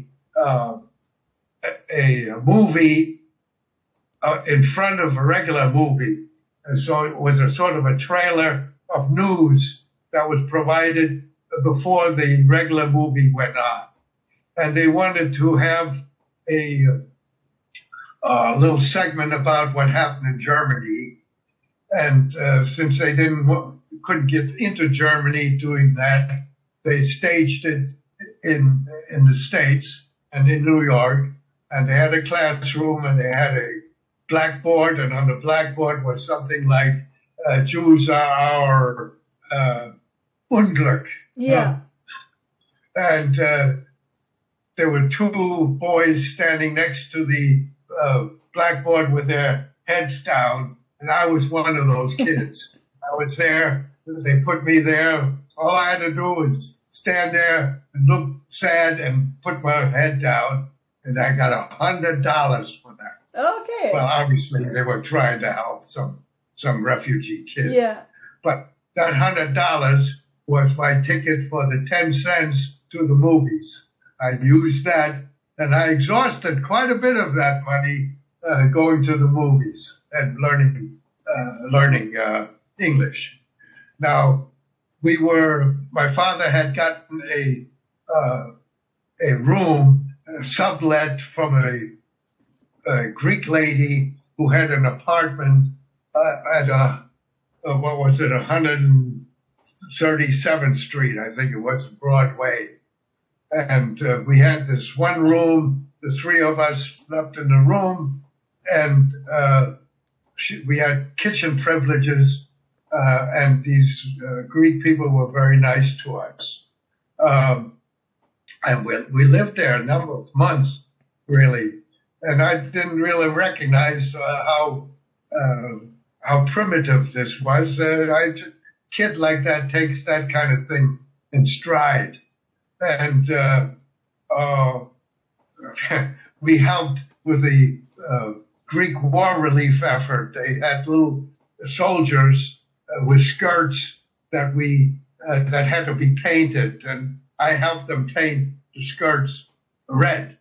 movie in front of a regular movie. And so it was a sort of a trailer of news that was provided before the regular movie went on. And they wanted to have a little segment about what happened in Germany. And since they couldn't get into Germany doing that, they staged it in the States and in New York. And they had a classroom and they had a blackboard, and on the blackboard was something like Jews are our Unglück. Yeah. And there were 2 boys standing next to the blackboard with their heads down, and I was one of those kids. I was there. They put me there. All I had to do was stand there and look sad and put my head down, and I got $100 for that. Okay. Well, obviously they were trying to help some refugee kid. Yeah. But that $100 was my ticket for the 10 cents to the movies. I used that, and I exhausted quite a bit of that money going to the movies and learning English. Now, my father had gotten a room sublet from a Greek lady who had an apartment at what was it, 137th Street, I think it was, Broadway. And we had this one room, the three of us slept in the room, and we had kitchen privileges, and these Greek people were very nice to us. And we lived there a number of months, really. And I didn't really recognize how primitive this was. A kid like that takes that kind of thing in stride. And we helped with the Greek war relief effort. They had little soldiers with skirts that that had to be painted, and I helped them paint the skirts red.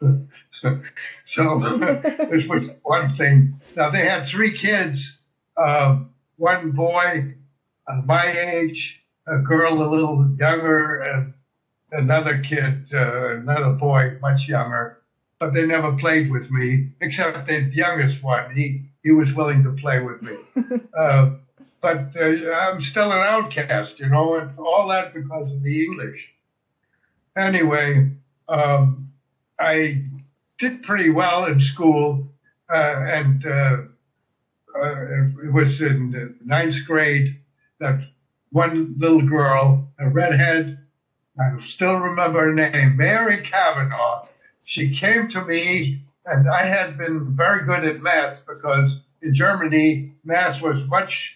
So this was one thing. Now they had three kids, one boy my age, a girl a little younger, and another kid, another boy much younger. But they never played with me, except the youngest one. He was willing to play with me. But I'm still an outcast, and all that because of the English. Anyway, I did pretty well in school, and it was in the ninth grade that one little girl, a redhead, I still remember her name, Mary Kavanaugh. She came to me, and I had been very good at math because in Germany, math was much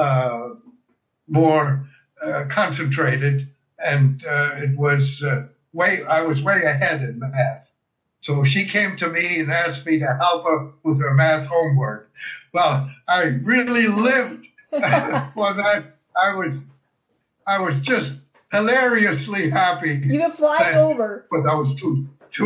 more concentrated, and I was way ahead in math. So she came to me and asked me to help her with her math homework. Well, I really lived for that. I was just hilariously happy. You were flying over. But I was too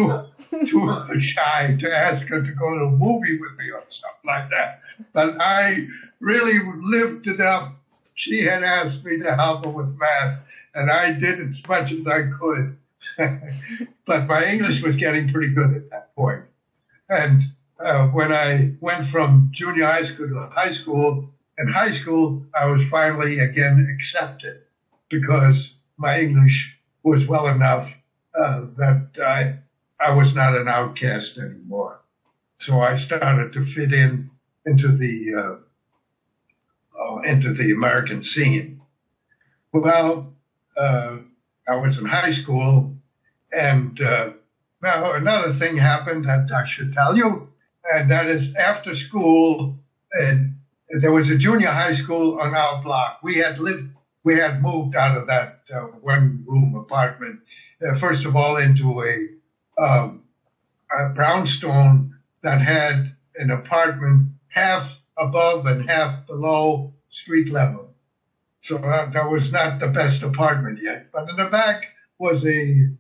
shy to ask her to go to a movie with me or something like that. But I really lived it up. She had asked me to help her with math, and I did as much as I could. But my English was getting pretty good at that point. And when I went from junior high school to high school, in high school, I was finally again accepted because my English was well enough that I was not an outcast anymore. So I started to fit into the American scene. Well, I was in high school, and now another thing happened that I should tell you, and that is after school, there was a junior high school on our block. We had moved out of that one-room apartment, first of all, into a brownstone that had an apartment half above and half below street level. So that was not the best apartment yet. But in the back was an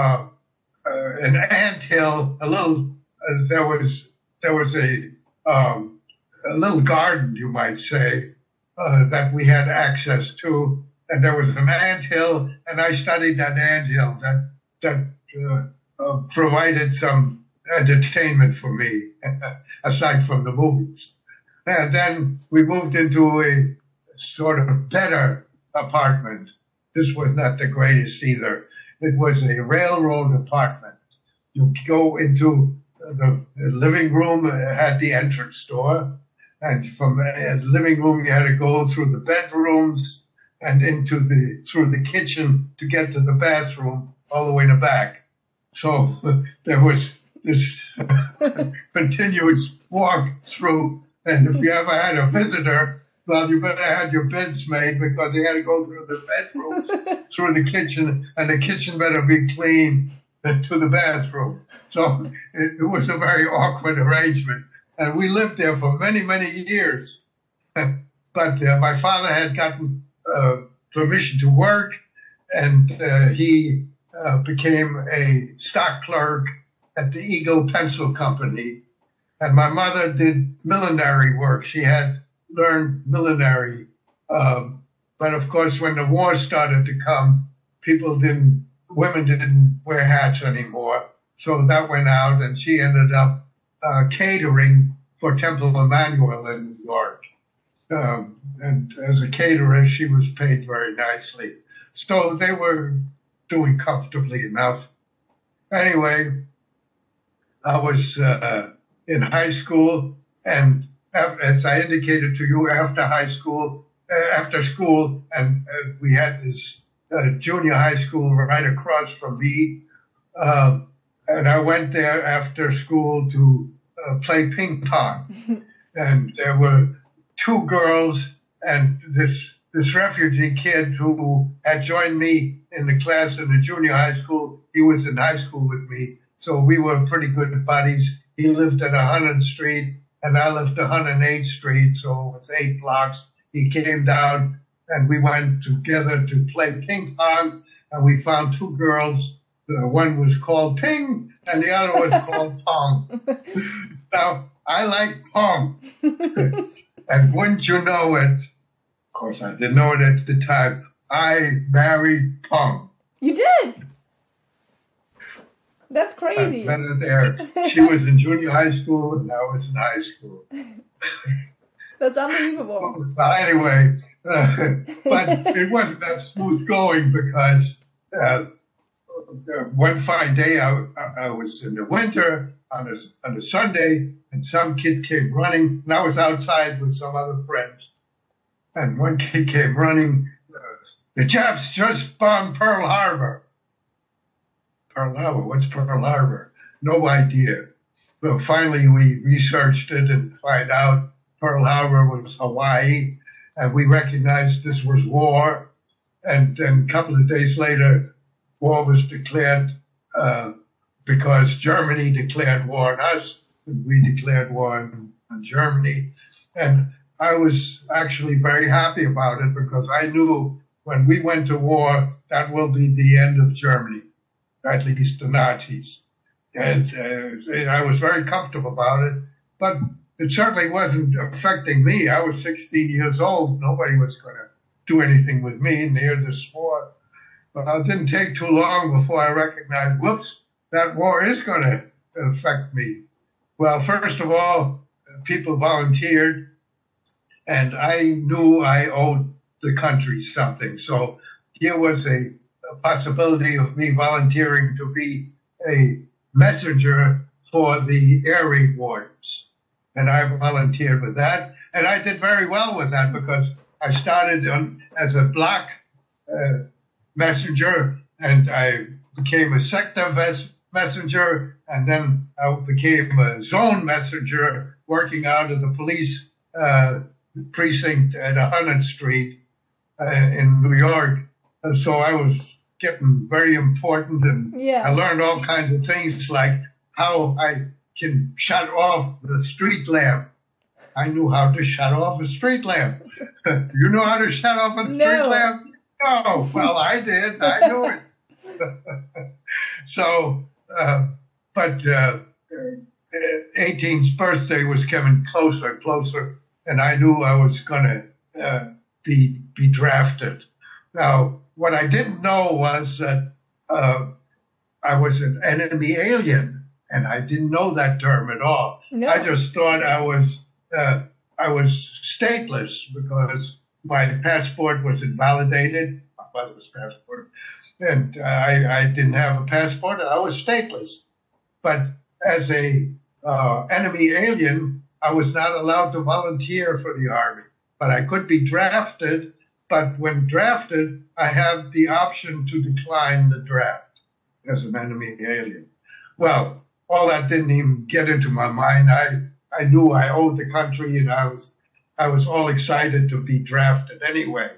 anthill. There was a little garden, you might say, that we had access to, and there was an anthill, and I studied that anthill that provided some entertainment for me, aside from the movies. And then we moved into a sort of better apartment. This was not the greatest either. It was a railroad apartment. You go into the living room, it had the entrance door, and from the living room you had to go through the bedrooms and through the kitchen to get to the bathroom all the way in the back. So there was this continuous walk through, and if you ever had a visitor, well, you better have your beds made because they had to go through the bedrooms, through the kitchen, and the kitchen better be clean to the bathroom. So it was a very awkward arrangement. And we lived there for many, many years. But my father had gotten permission to work, and he became a stock clerk at the Eagle Pencil Company. And my mother did millinery work. She had learned millinery. But of course, when the war started to come, women didn't wear hats anymore. So that went out, and she ended up catering for Temple Emmanuel in New York. and as a caterer, she was paid very nicely. So they were doing comfortably enough. Anyway, I was in high school, and as I indicated to you, after school, and we had this junior high school right across from me, and I went there after school to play ping pong. And there were two girls and this refugee kid who had joined me in the class in the junior high school. He was in high school with me, so we were pretty good buddies. He lived at 100th Street, and I lived at 108th Street, so it was 8 blocks. He came down, and we went together to play ping pong, and we found two girls. One was called Ping, and the other was called Pong. Now, I like Pong. And wouldn't you know it, of course I didn't know it at the time, I married Pong. You did? That's crazy. I met her there. She was in junior high school, and I was in high school. That's unbelievable. Well, anyway, but it wasn't that smooth going because one fine day I was in the winter on a Sunday, and some kid came running, and I was outside with some other friends, and one kid came running, the Japs just bombed Pearl Harbor. Pearl Harbor, what's Pearl Harbor? No idea. Well, finally we researched it and find out Pearl Harbor was Hawaii, and we recognized this was war, and then a couple of days later, war was declared because Germany declared war on us, and we declared war on Germany. And I was actually very happy about it because I knew when we went to war, that will be the end of Germany, at least the Nazis. And I was very comfortable about it, but it certainly wasn't affecting me. I was 16 years old. Nobody was going to do anything with me near this war. But it didn't take too long before I recognized, whoops, that war is going to affect me. Well, first of all, people volunteered, and I knew I owed the country something. So here was a possibility of me volunteering to be a messenger for the air raid wardens. And I volunteered with that. And I did very well with that because I started as a block messenger, and I became a sector messenger, and then I became a zone messenger working out of the police precinct at 100th Street in New York. And so I was getting very important, and I learned all kinds of things like how I can shut off the street lamp. I knew how to shut off a street lamp. You know how to shut off a street lamp? No. Well, I did. I knew it. So, but 18's birthday was coming closer and closer, and I knew I was going to be drafted. Now, what I didn't know was that I was an enemy alien, and I didn't know that term at all. No. I just thought I was stateless because my passport was invalidated, my father's passport, and I didn't have a passport, and I was stateless. But as a enemy alien, I was not allowed to volunteer for the Army, but I could be drafted. But when drafted, I have the option to decline the draft as an enemy alien. Well, all that didn't even get into my mind. I knew I owed the country, and I was all excited to be drafted anyway.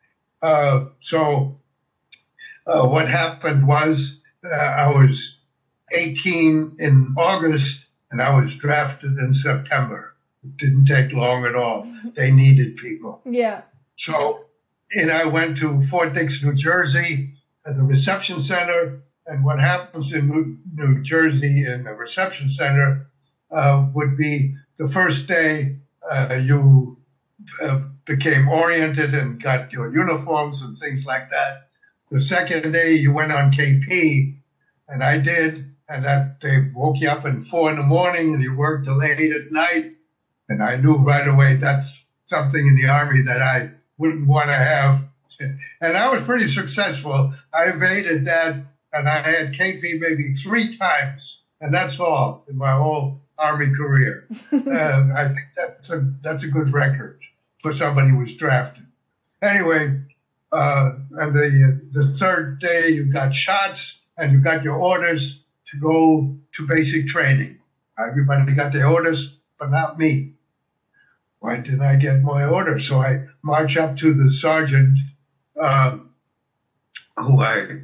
So what happened was I was 18 in August, and I was drafted in September. It didn't take long at all. They needed people. Yeah. So, and I went to Fort Dix, New Jersey, at the reception center. And what happens in New Jersey in the reception center would be the first day you became oriented and got your uniforms and things like that. The second day you went on KP, and I did, and that they woke you up at 4 a.m. and you worked till 8 at night. And I knew right away that's something in the Army that I wouldn't want to have. And I was pretty successful. I evaded that, and I had KP maybe 3 times, and that's all in my whole Army career. I think that's a good record for somebody who was drafted. Anyway, and the third day you got shots and you got your orders to go to basic training. Everybody got their orders, but not me. Why didn't I get my order? So I march up to the sergeant, who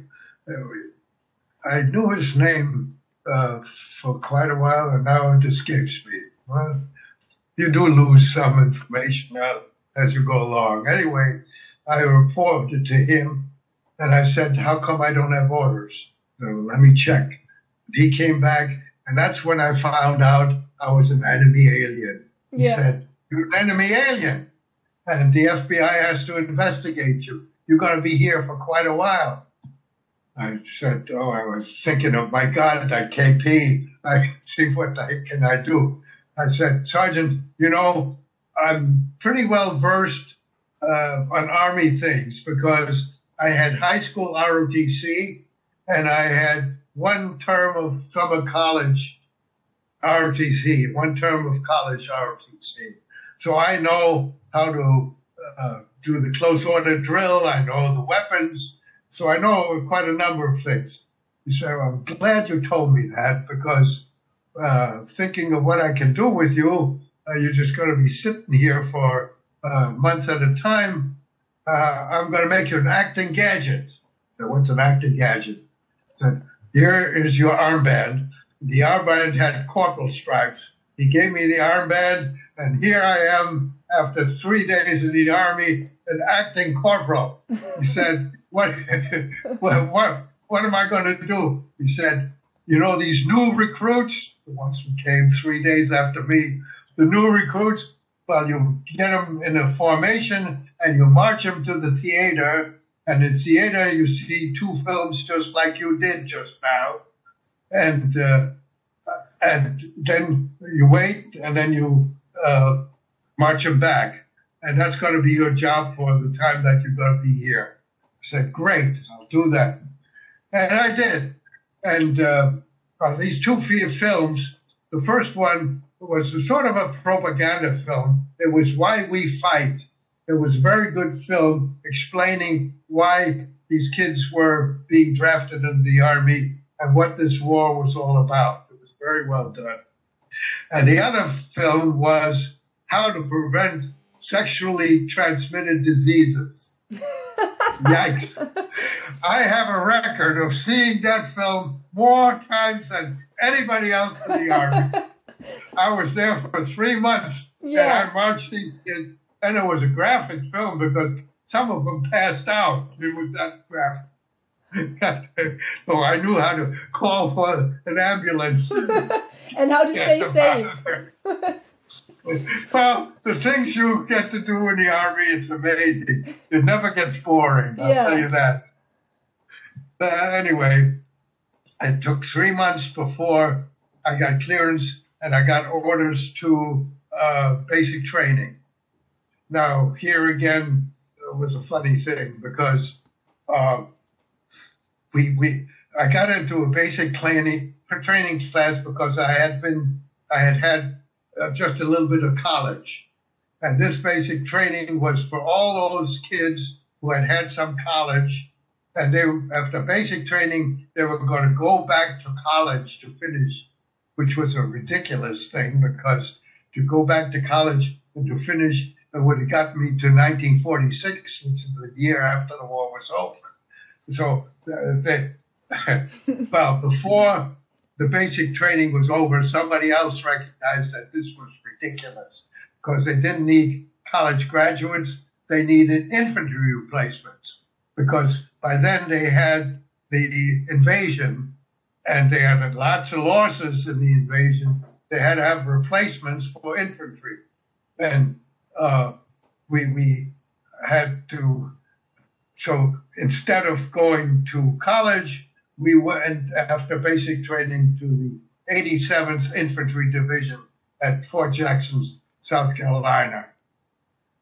I knew his name for quite a while, and now it escapes me. Well, you do lose some information as you go along. Anyway, I reported to him, and I said, how come I don't have orders? So let me check. He came back, and that's when I found out I was an enemy alien. He said, you're an enemy alien, and the FBI has to investigate you. You're going to be here for quite a while. I said, I was thinking of, my God, that KP. I see what the heck can I do? I said, Sergeant, I'm pretty well versed on Army things because I had high school ROTC and I had 1 term of summer college ROTC, 1 term of college ROTC. So I know how to do the close order drill. I know the weapons. So I know quite a number of things. He said, I'm glad you told me that because thinking of what I can do with you, you're just going to be sitting here for months at a time. I'm going to make you an acting gadget. I said, what's an acting gadget? I said, here is your armband. The armband had corporal stripes. He gave me the armband, and here I am after 3 days in the Army, an acting corporal. He said, what am I going to do? He said, these new recruits, the ones who came 3 days after me, the new recruits, well, you get them in a formation and you march them to the theater. And in theater, you see 2 films just like you did just now. And then you wait and then you march them back. And that's going to be your job for the time that you're going to be here. I said, great, I'll do that. And I did. And these 2 films, the first one was a sort of a propaganda film. It was Why We Fight. It was a very good film explaining why these kids were being drafted into the Army and what this war was all about. It was very well done. And the other film was How to Prevent Sexually Transmitted Diseases. Yikes. I have a record of seeing that film more times than anybody else in the Army. I was there for 3 months, and I marched these kids, and it was a graphic film because some of them passed out. It was that graphic. So I knew how to call for an ambulance. And how to stay safe. Well, the things you get to do in the Army, it's amazing. It never gets boring, I'll tell you that. Anyway, it took 3 months before I got clearance and I got orders to basic training. Now, here again was a funny thing because I got into a basic training class because I had just a little bit of college. And this basic training was for all those kids who had had some college. And after basic training, they were going to go back to college to finish, which was a ridiculous thing because to go back to college and to finish, it would have got me to 1946, which is the year after the war was over. So, before the basic training was over, somebody else recognized that this was ridiculous because they didn't need college graduates. They needed infantry replacements because by then they had the invasion and they had lots of losses in the invasion. They had to have replacements for infantry. And we had to, so instead of going to college, we went after basic training to the 87th Infantry Division at Fort Jackson, South Carolina.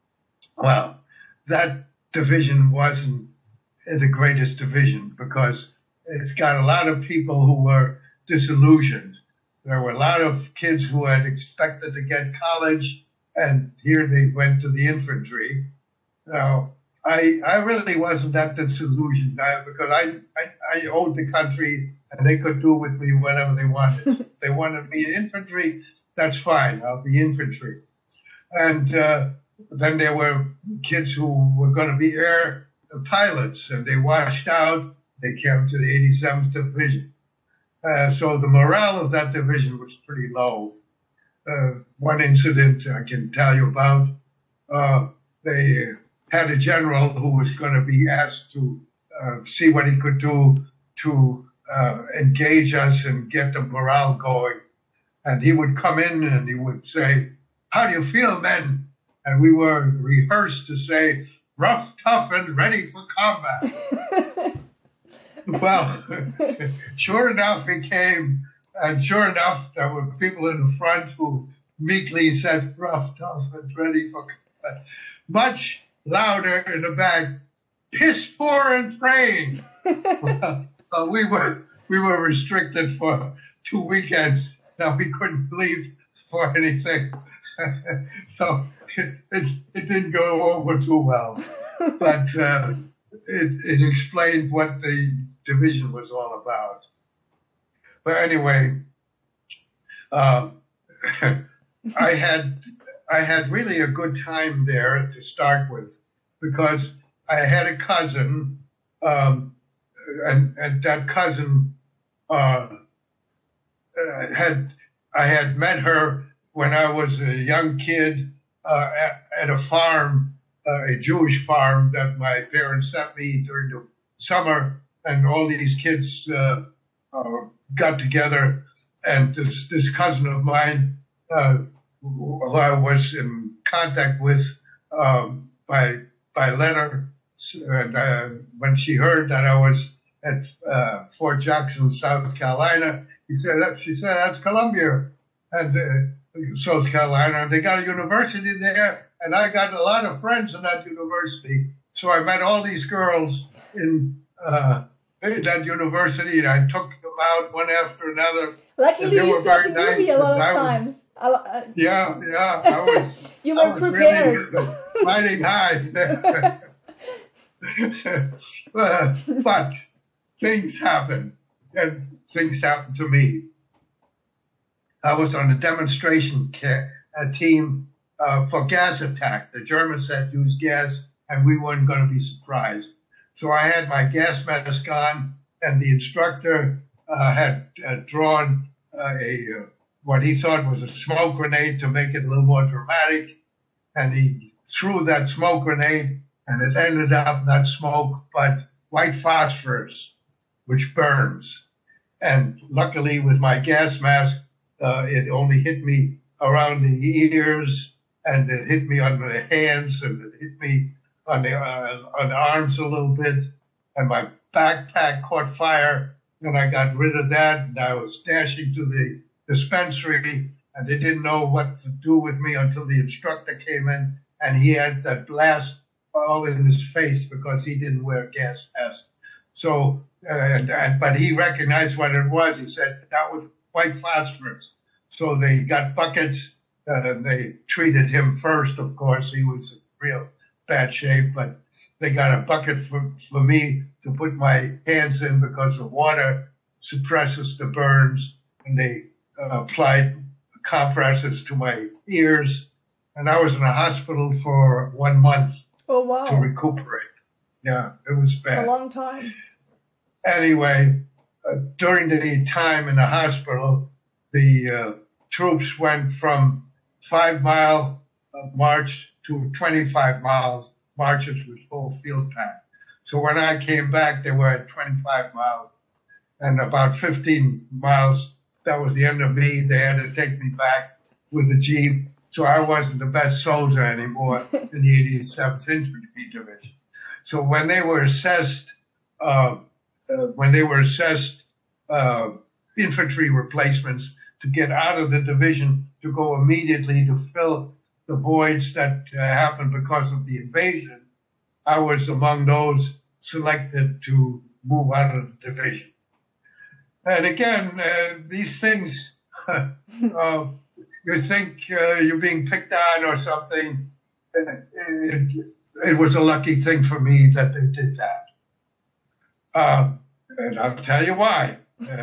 Well, that division wasn't the greatest division because it's got a lot of people who were disillusioned. There were a lot of kids who had expected to get college, and here they went to the infantry. Now, I really wasn't that disillusioned because I owed the country, and they could do with me whatever they wanted. If they wanted me in infantry, that's fine. I'll be infantry. And then there were kids who were going to be air pilots, and they washed out. They came to the 87th Division. So the morale of that division was pretty low. One incident I can tell you about, they had a general who was going to be asked to see what he could do to engage us and get the morale going. And he would come in and he would say, "How do you feel, men?" And we were rehearsed to say, "Rough, tough, and ready for combat." Well, sure enough, he came, and sure enough, there were people in the front who meekly said, "Rough, tough, and ready for combat." Much louder in the back, "Piss poor and praying." Well, we were restricted for 2 weekends. Now we couldn't leave for anything, so it didn't go over too well. But it explained what the division was all about. But anyway, I had really a good time there to start with because I had a cousin, and that cousin I had met her when I was a young kid at a farm, a Jewish farm that my parents sent me during the summer, and all these kids got together, and this cousin of mine, who I was in contact with by letter, and when she heard that I was at Fort Jackson, South Carolina, she said, "That's Columbia," and South Carolina, and they got a university there, and I got a lot of friends in that university. So I met all these girls in that university, and I took them out one after another. Luckily, you saw the movie a lot of times. Yeah. You were prepared. Really riding high. But things happen, and things happened to me. I was on a demonstration team for gas attack. The Germans had used gas, and we weren't going to be surprised. So I had my gas mask on, and the instructor had drawn what he thought was a smoke grenade to make it a little more dramatic, and he threw that smoke grenade, and it ended up not smoke, but white phosphorus, which burns. And luckily, with my gas mask, it only hit me around the ears, and it hit me on the hands, and it hit me on the arms a little bit, and my backpack caught fire, and I got rid of that, and I was dashing to the dispensary, and they didn't know what to do with me until the instructor came in, and he had that blast all in his face because he didn't wear a gas mask. So, but he recognized what it was. He said that was white phosphorus. So they got buckets, and they treated him first, of course. He was in real bad shape, but they got a bucket for me to put my hands in because the water suppresses the burns, and they applied compresses to my ears, and I was in a hospital for 1 month. Oh, wow. To recuperate. Yeah, it was bad. A long time. Anyway, during the time in the hospital, the troops went from 5-mile march to 25 miles marches with full field pack. So when I came back, they were at 25 miles, and about 15 miles, that was the end of me. They had to take me back with a Jeep. So I wasn't the best soldier anymore in the 87th Infantry Division. So when they were assessed, infantry replacements to get out of the division to go immediately to fill the voids that happened because of the invasion, I was among those selected to move out of the division. And again, these things, you think you're being picked on or something. It was a lucky thing for me that they did that. And I'll tell you why.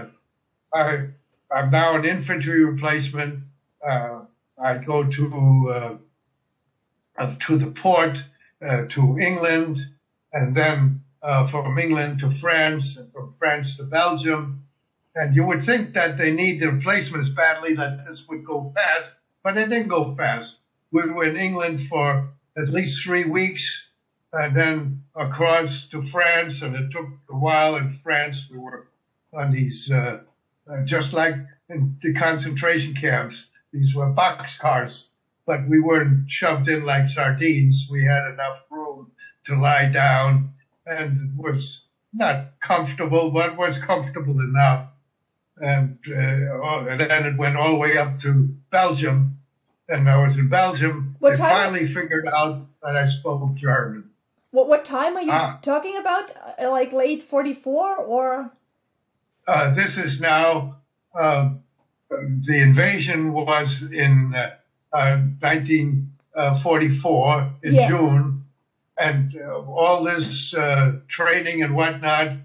I'm now an infantry replacement. I go to the port, to England, and then from England to France, and from France to Belgium. And you would think that they need the replacements badly, that this would go fast, but it didn't go fast. We were in England for at least 3 weeks, and then across to France, and it took a while in France. We were on these, just like in the concentration camps, these were boxcars, but we weren't shoved in like sardines. We had enough room to lie down, and it was not comfortable, but was comfortable enough. And then it went all the way up to Belgium. And I was in Belgium. They finally figured out that I spoke German. What time are you talking about? Like late 44 or? This is now, the invasion was in 1944 in June. And all this training and whatnot,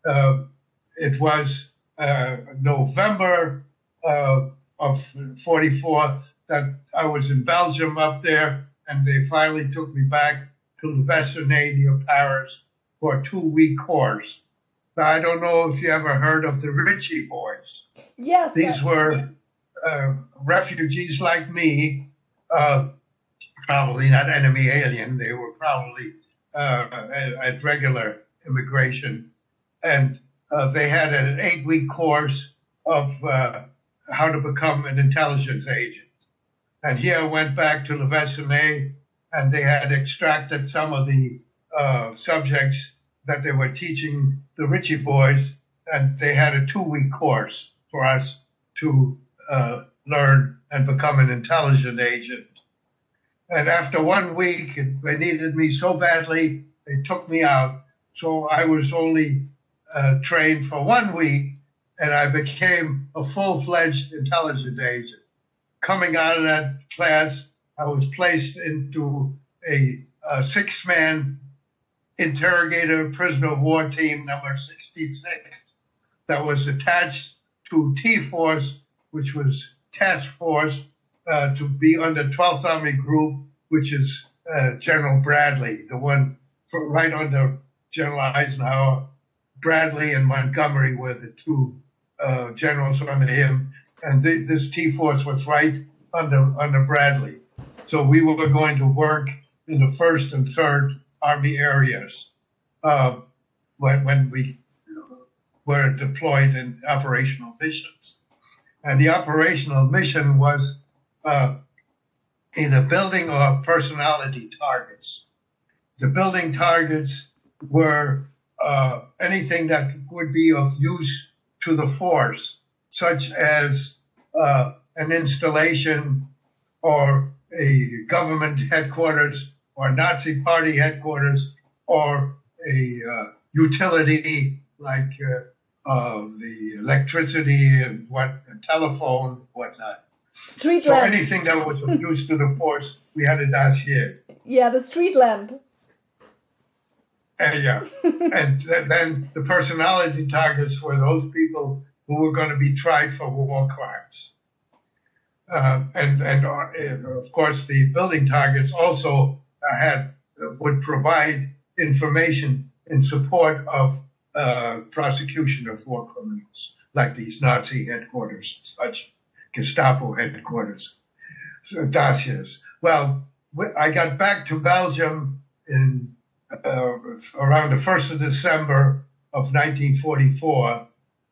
it was November of 44 that I was in Belgium up there, and they finally took me back to Le Bessenay near Paris for a 2-week course. Now, I don't know if you ever heard of the Ritchie boys. Yes. These were refugees like me, probably not enemy alien. They were probably at regular immigration. And they had an 8-week course of how to become an intelligence agent. And here I went back to Le Bessenay, and they had extracted some of the subjects that they were teaching the Ritchie boys, and they had a 2-week course for us to learn and become an intelligence agent. And after 1 week, they needed me so badly, they took me out. So I was only trained for 1 week, and I became a full-fledged intelligence agent. Coming out of that class, I was placed into a 6-man interrogator prisoner of war team number 66 that was attached to T-Force, which was task force to be under 12th Army Group, which is General Bradley, the one right under General Eisenhower. Bradley and Montgomery were the two generals under him, and this T-Force was right under Bradley. So we were going to work in the 1st and 3rd Army areas when we were deployed in operational missions. And the operational mission was either building or personality targets. The building targets were anything that would be of use to the force, such as an installation or a government headquarters or Nazi party headquarters or a utility like the electricity and telephone, whatnot. Street so lamp. Anything that was of use to the force, we had a dossier. Yeah, the street lamp. Yeah. And then the personality targets were those people who were going to be tried for war crimes. And of course, the building targets also would provide information in support of prosecution of war criminals, like these Nazi headquarters, such Gestapo headquarters, dossiers. Well, I got back to Belgium in around the 1st of December of 1944,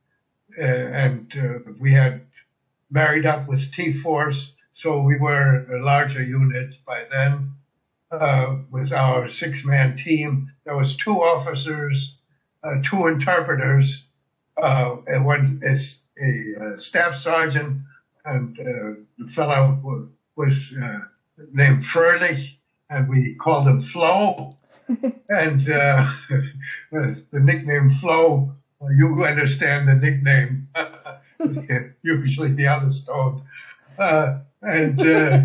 and we had married up with T-Force, so we were a larger unit by then. With our 6-man team, there was 2 officers, 2 interpreters, and one is a staff sergeant, and the fellow was named Fröhlich, and we called him Flo. And the nickname Flo, you understand the nickname. Usually the others don't. And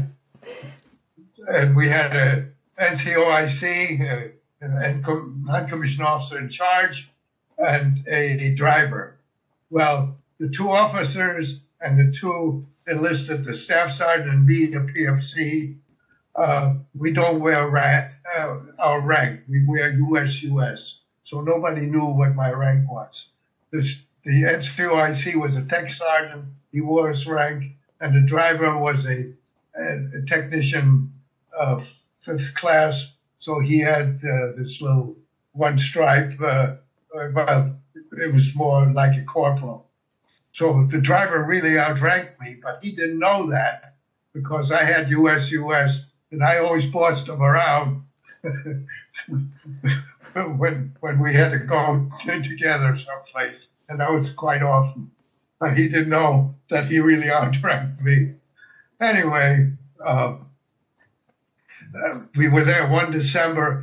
we had a NCOIC, non-commissioned officer in charge, and a driver. Well, the two officers and the two enlisted, the staff sergeant and me, the PFC, we don't wear our rank. We wear US. So nobody knew what my rank was. The NCOIC was a tech sergeant. He wore his rank. And the driver was a technician of 5th class. So he had this little one stripe. Well, it was more like a corporal. So the driver really outranked me, but he didn't know that because I had US, and I always bossed him around when we had to go together someplace, and that was quite often. But he didn't know that he really outranked me. Anyway, we were there 1 December,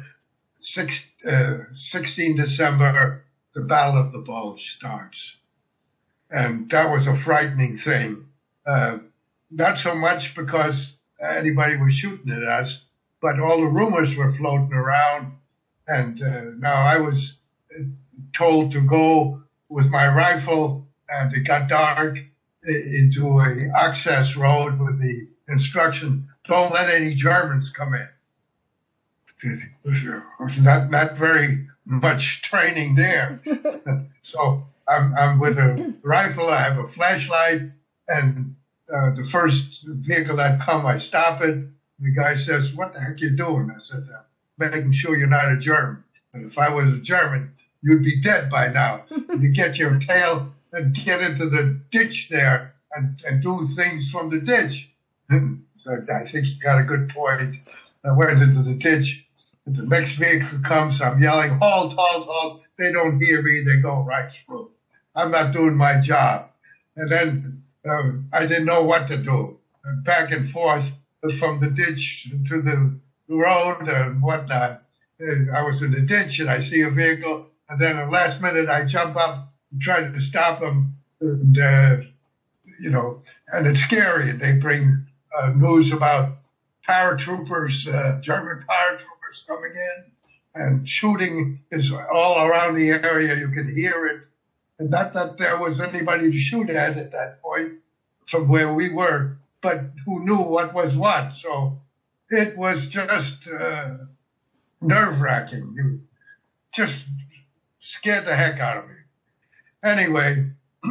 16 December, the Battle of the Bulge starts. And that was a frightening thing. Not so much because anybody was shooting at us, but all the rumors were floating around. And now I was told to go with my rifle, and it got dark, into a access road with the instruction, don't let any Germans come in. Not very much training there. So I'm with a rifle, I have a flashlight, and the first vehicle that come, I stop it. The guy says, what the heck are you doing? I said, making sure you're not a German. And if I was a German, you'd be dead by now. You get your tail and get into the ditch there and do things from the ditch. So I think you got a good point. I went into the ditch. The next vehicle comes, I'm yelling, halt, halt, halt. They don't hear me, they go right through. I'm not doing my job. And then I didn't know what to do. Back and forth from the ditch to the road and whatnot. I was in the ditch and I see a vehicle, and then at the last minute I jump up and try to stop them. And, and it's scary. And they bring news about paratroopers, German paratroopers coming in, and shooting is all around the area. You can hear it. And not that there was anybody to shoot at that point from where we were, but who knew what was what. So it was just nerve-wracking. You just scared the heck out of me. Anyway,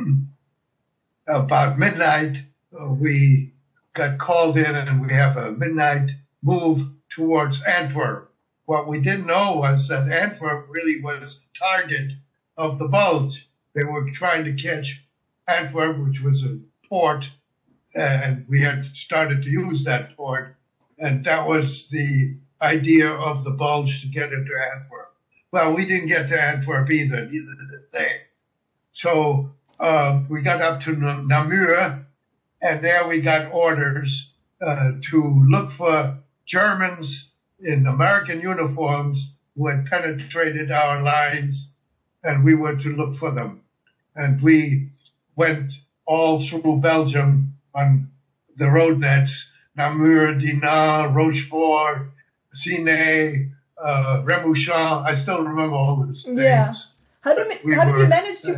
about midnight, we got called in, and we have a midnight move towards Antwerp. What we didn't know was that Antwerp really was the target of the Bulge. They were trying to catch Antwerp, which was a port, and we had started to use that port, and that was the idea of the Bulge, to get into Antwerp. Well, we didn't get to Antwerp either did they. So we got up to Namur, and there we got orders to look for Germans in American uniforms who had penetrated our lines, and we were to look for them. And we went all through Belgium on the road nets, Namur, Dinant, Rochefort, Ciney, Remouchamp. I still remember all those names. Yeah. How did you manage to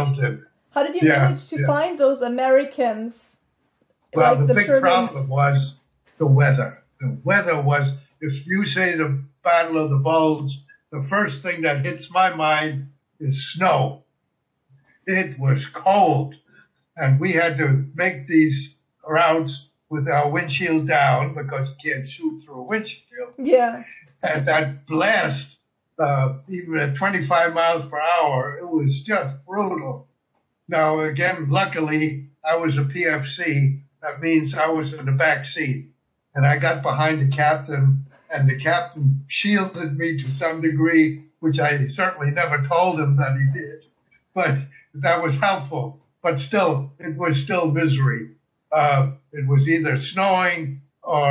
find those Americans? Well, like the big Germans? problem was the weather. The weather was, if you say the Battle of the Bulge, the first thing that hits my mind is snow. It was cold, and we had to make these routes with our windshield down because you can't shoot through a windshield. Yeah. And that blast, even at 25 miles per hour, it was just brutal. Now, again, luckily, I was a PFC. That means I was in the back seat. And I got behind the captain, and the captain shielded me to some degree, which I certainly never told him that he did. But that was helpful. But still, it was still misery. It was either snowing or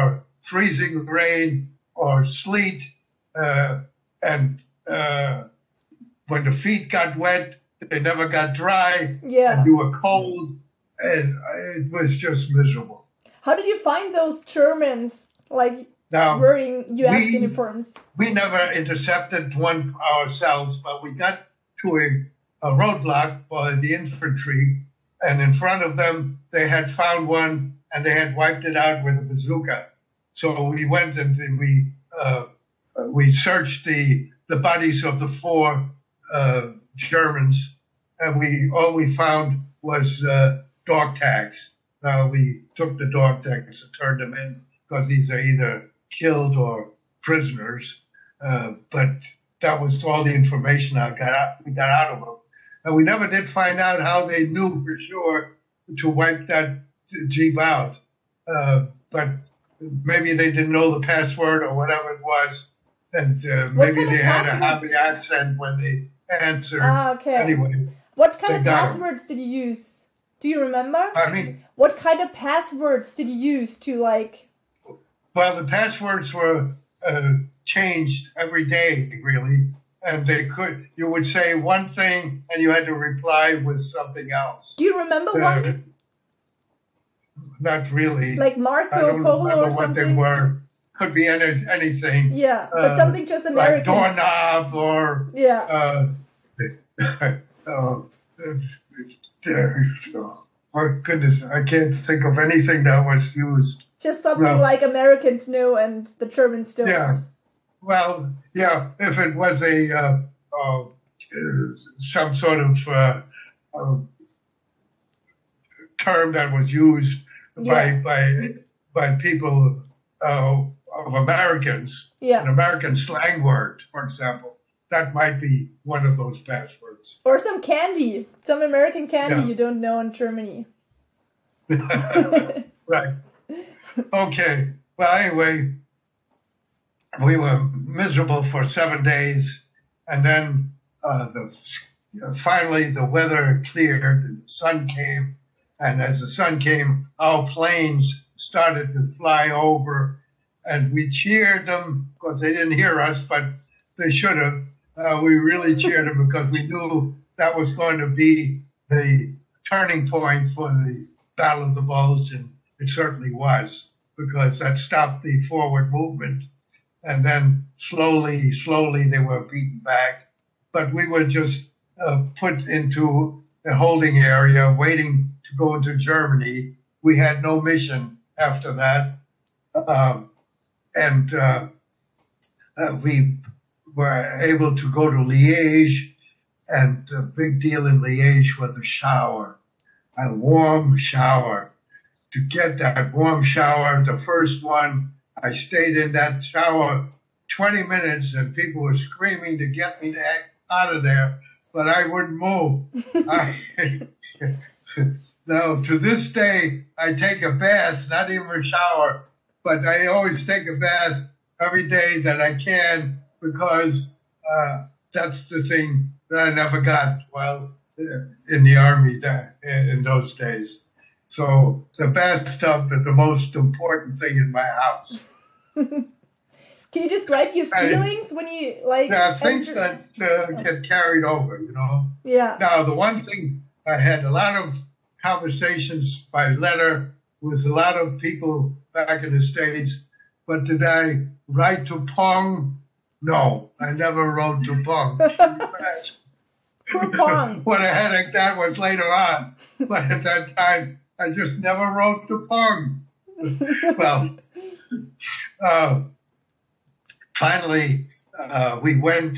freezing rain or sleet, and when the feet got wet, they never got dry, Yeah. and you were cold, and it was just miserable. How did you find those Germans, like, Now, wearing U.S. we- uniforms? we never intercepted one ourselves, but we got to a roadblock by the infantry, and in front of them, they had found one, and they had wiped it out with a bazooka. So we went and we searched the bodies of the 4 Germans, and all we found was dog tags. Now we took the dog tags and turned them in because these are either killed or prisoners. But that was all the information we got out of them. And we never did find out how they knew for sure to wipe that Jeep out. But maybe they didn't know the password or whatever it was. And maybe kind of they had a password? happy accent when they answered. Okay. Anyway, What kind They of got 'em. passwords did you use? Do you remember? I mean, What kind of passwords did you use to, like... well, the passwords were changed every day, really. And you would say one thing and you had to reply with something else. Do you remember one? Not really. Like I Marco don't Polo remember or what they something? were. Could be anything. Yeah, but something just Like American. doorknob or Yeah. My goodness, I can't think of anything that was used. Just something no. like Americans know and the Germans don't. Yeah. Well, yeah, if it was some sort of term that was used by people of Americans, Yeah. an American slang word, for example, that might be one of those passwords. Or some candy. Some American candy Yeah. you don't know in Germany. Right. Okay. Well, anyway, we were miserable for 7 days, and then finally the weather cleared, and the sun came, and as the sun came, our planes started to fly over, and we cheered them because they didn't hear us, but they should have. We really cheered them because we knew that was going to be the turning point for the Battle of the Bulge, and it certainly was, because that stopped the forward movement. And then slowly they were beaten back. But we were just put into a holding area waiting to go into Germany. We had no mission after that. We were able to go to Liège, and the big deal in Liège was a shower, a warm shower. To get that warm shower, the first one, I stayed in that shower 20 minutes, and people were screaming to get me out of there, but I wouldn't move. Now, to this day, I take a bath, not even a shower, but I always take a bath every day that I can, because that's the thing that I never got while in the Army in those days. So the bathtub is the most important thing in my house. Can you describe your feelings when you, like... Things that get carried over, you know. Yeah. Now, the one thing, I had a lot of conversations by letter with a lot of people back in the States, but did I write to Pong? No, I never wrote to Pong. Poor Pong. What a headache that was later on. But at that time, I just never wrote to Pong. Well, finally, we went,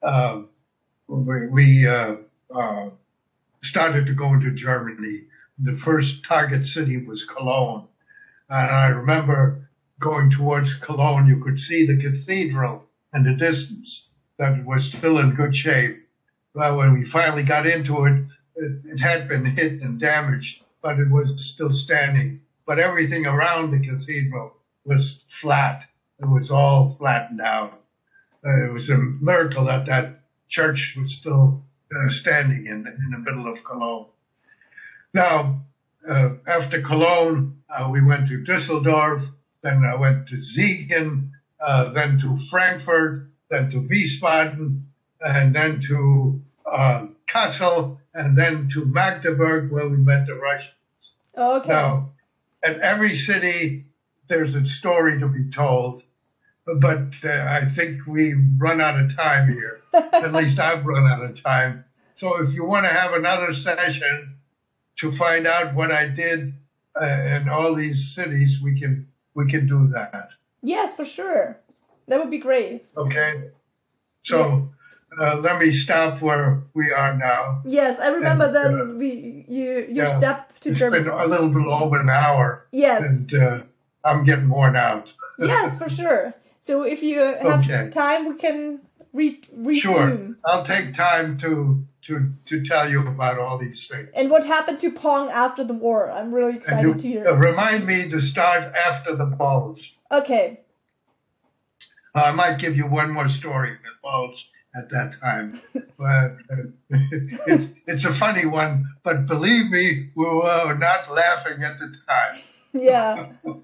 we started to go into Germany. The first target city was Cologne. And I remember going towards Cologne, you could see the cathedral in the distance that was still in good shape. Well, when we finally got into it, it had been hit and damaged, but it was still standing. But everything around the cathedral was flat. It was all flattened out. It was a miracle that that church was still standing in the middle of Cologne. Now, after Cologne, we went to Düsseldorf, then I went to Siegen, then to Frankfurt, then to Wiesbaden, and then to Kassel, and then to Magdeburg, where we met the Russians. Okay. Now, at every city, there's a story to be told, but I think we run out of time here. At least I've run out of time. So if you want to have another session to find out what I did in all these cities, we can do that. Yes, for sure. That would be great. Okay. So let me stop where we are now. Yes, I remember And, then you stepped to It's Germany. been a little bit over an hour. Yes. And I'm getting worn out. Yes, for sure. So if you have Okay. time, we can resume. Sure. I'll take time to tell you about all these things. And what happened to Pong after the war? I'm really And excited to you hear. remind me to start after the balls. Okay. I might give you one more story that balls at that time. But it's a funny one, but believe me, we were not laughing at the time. Yeah.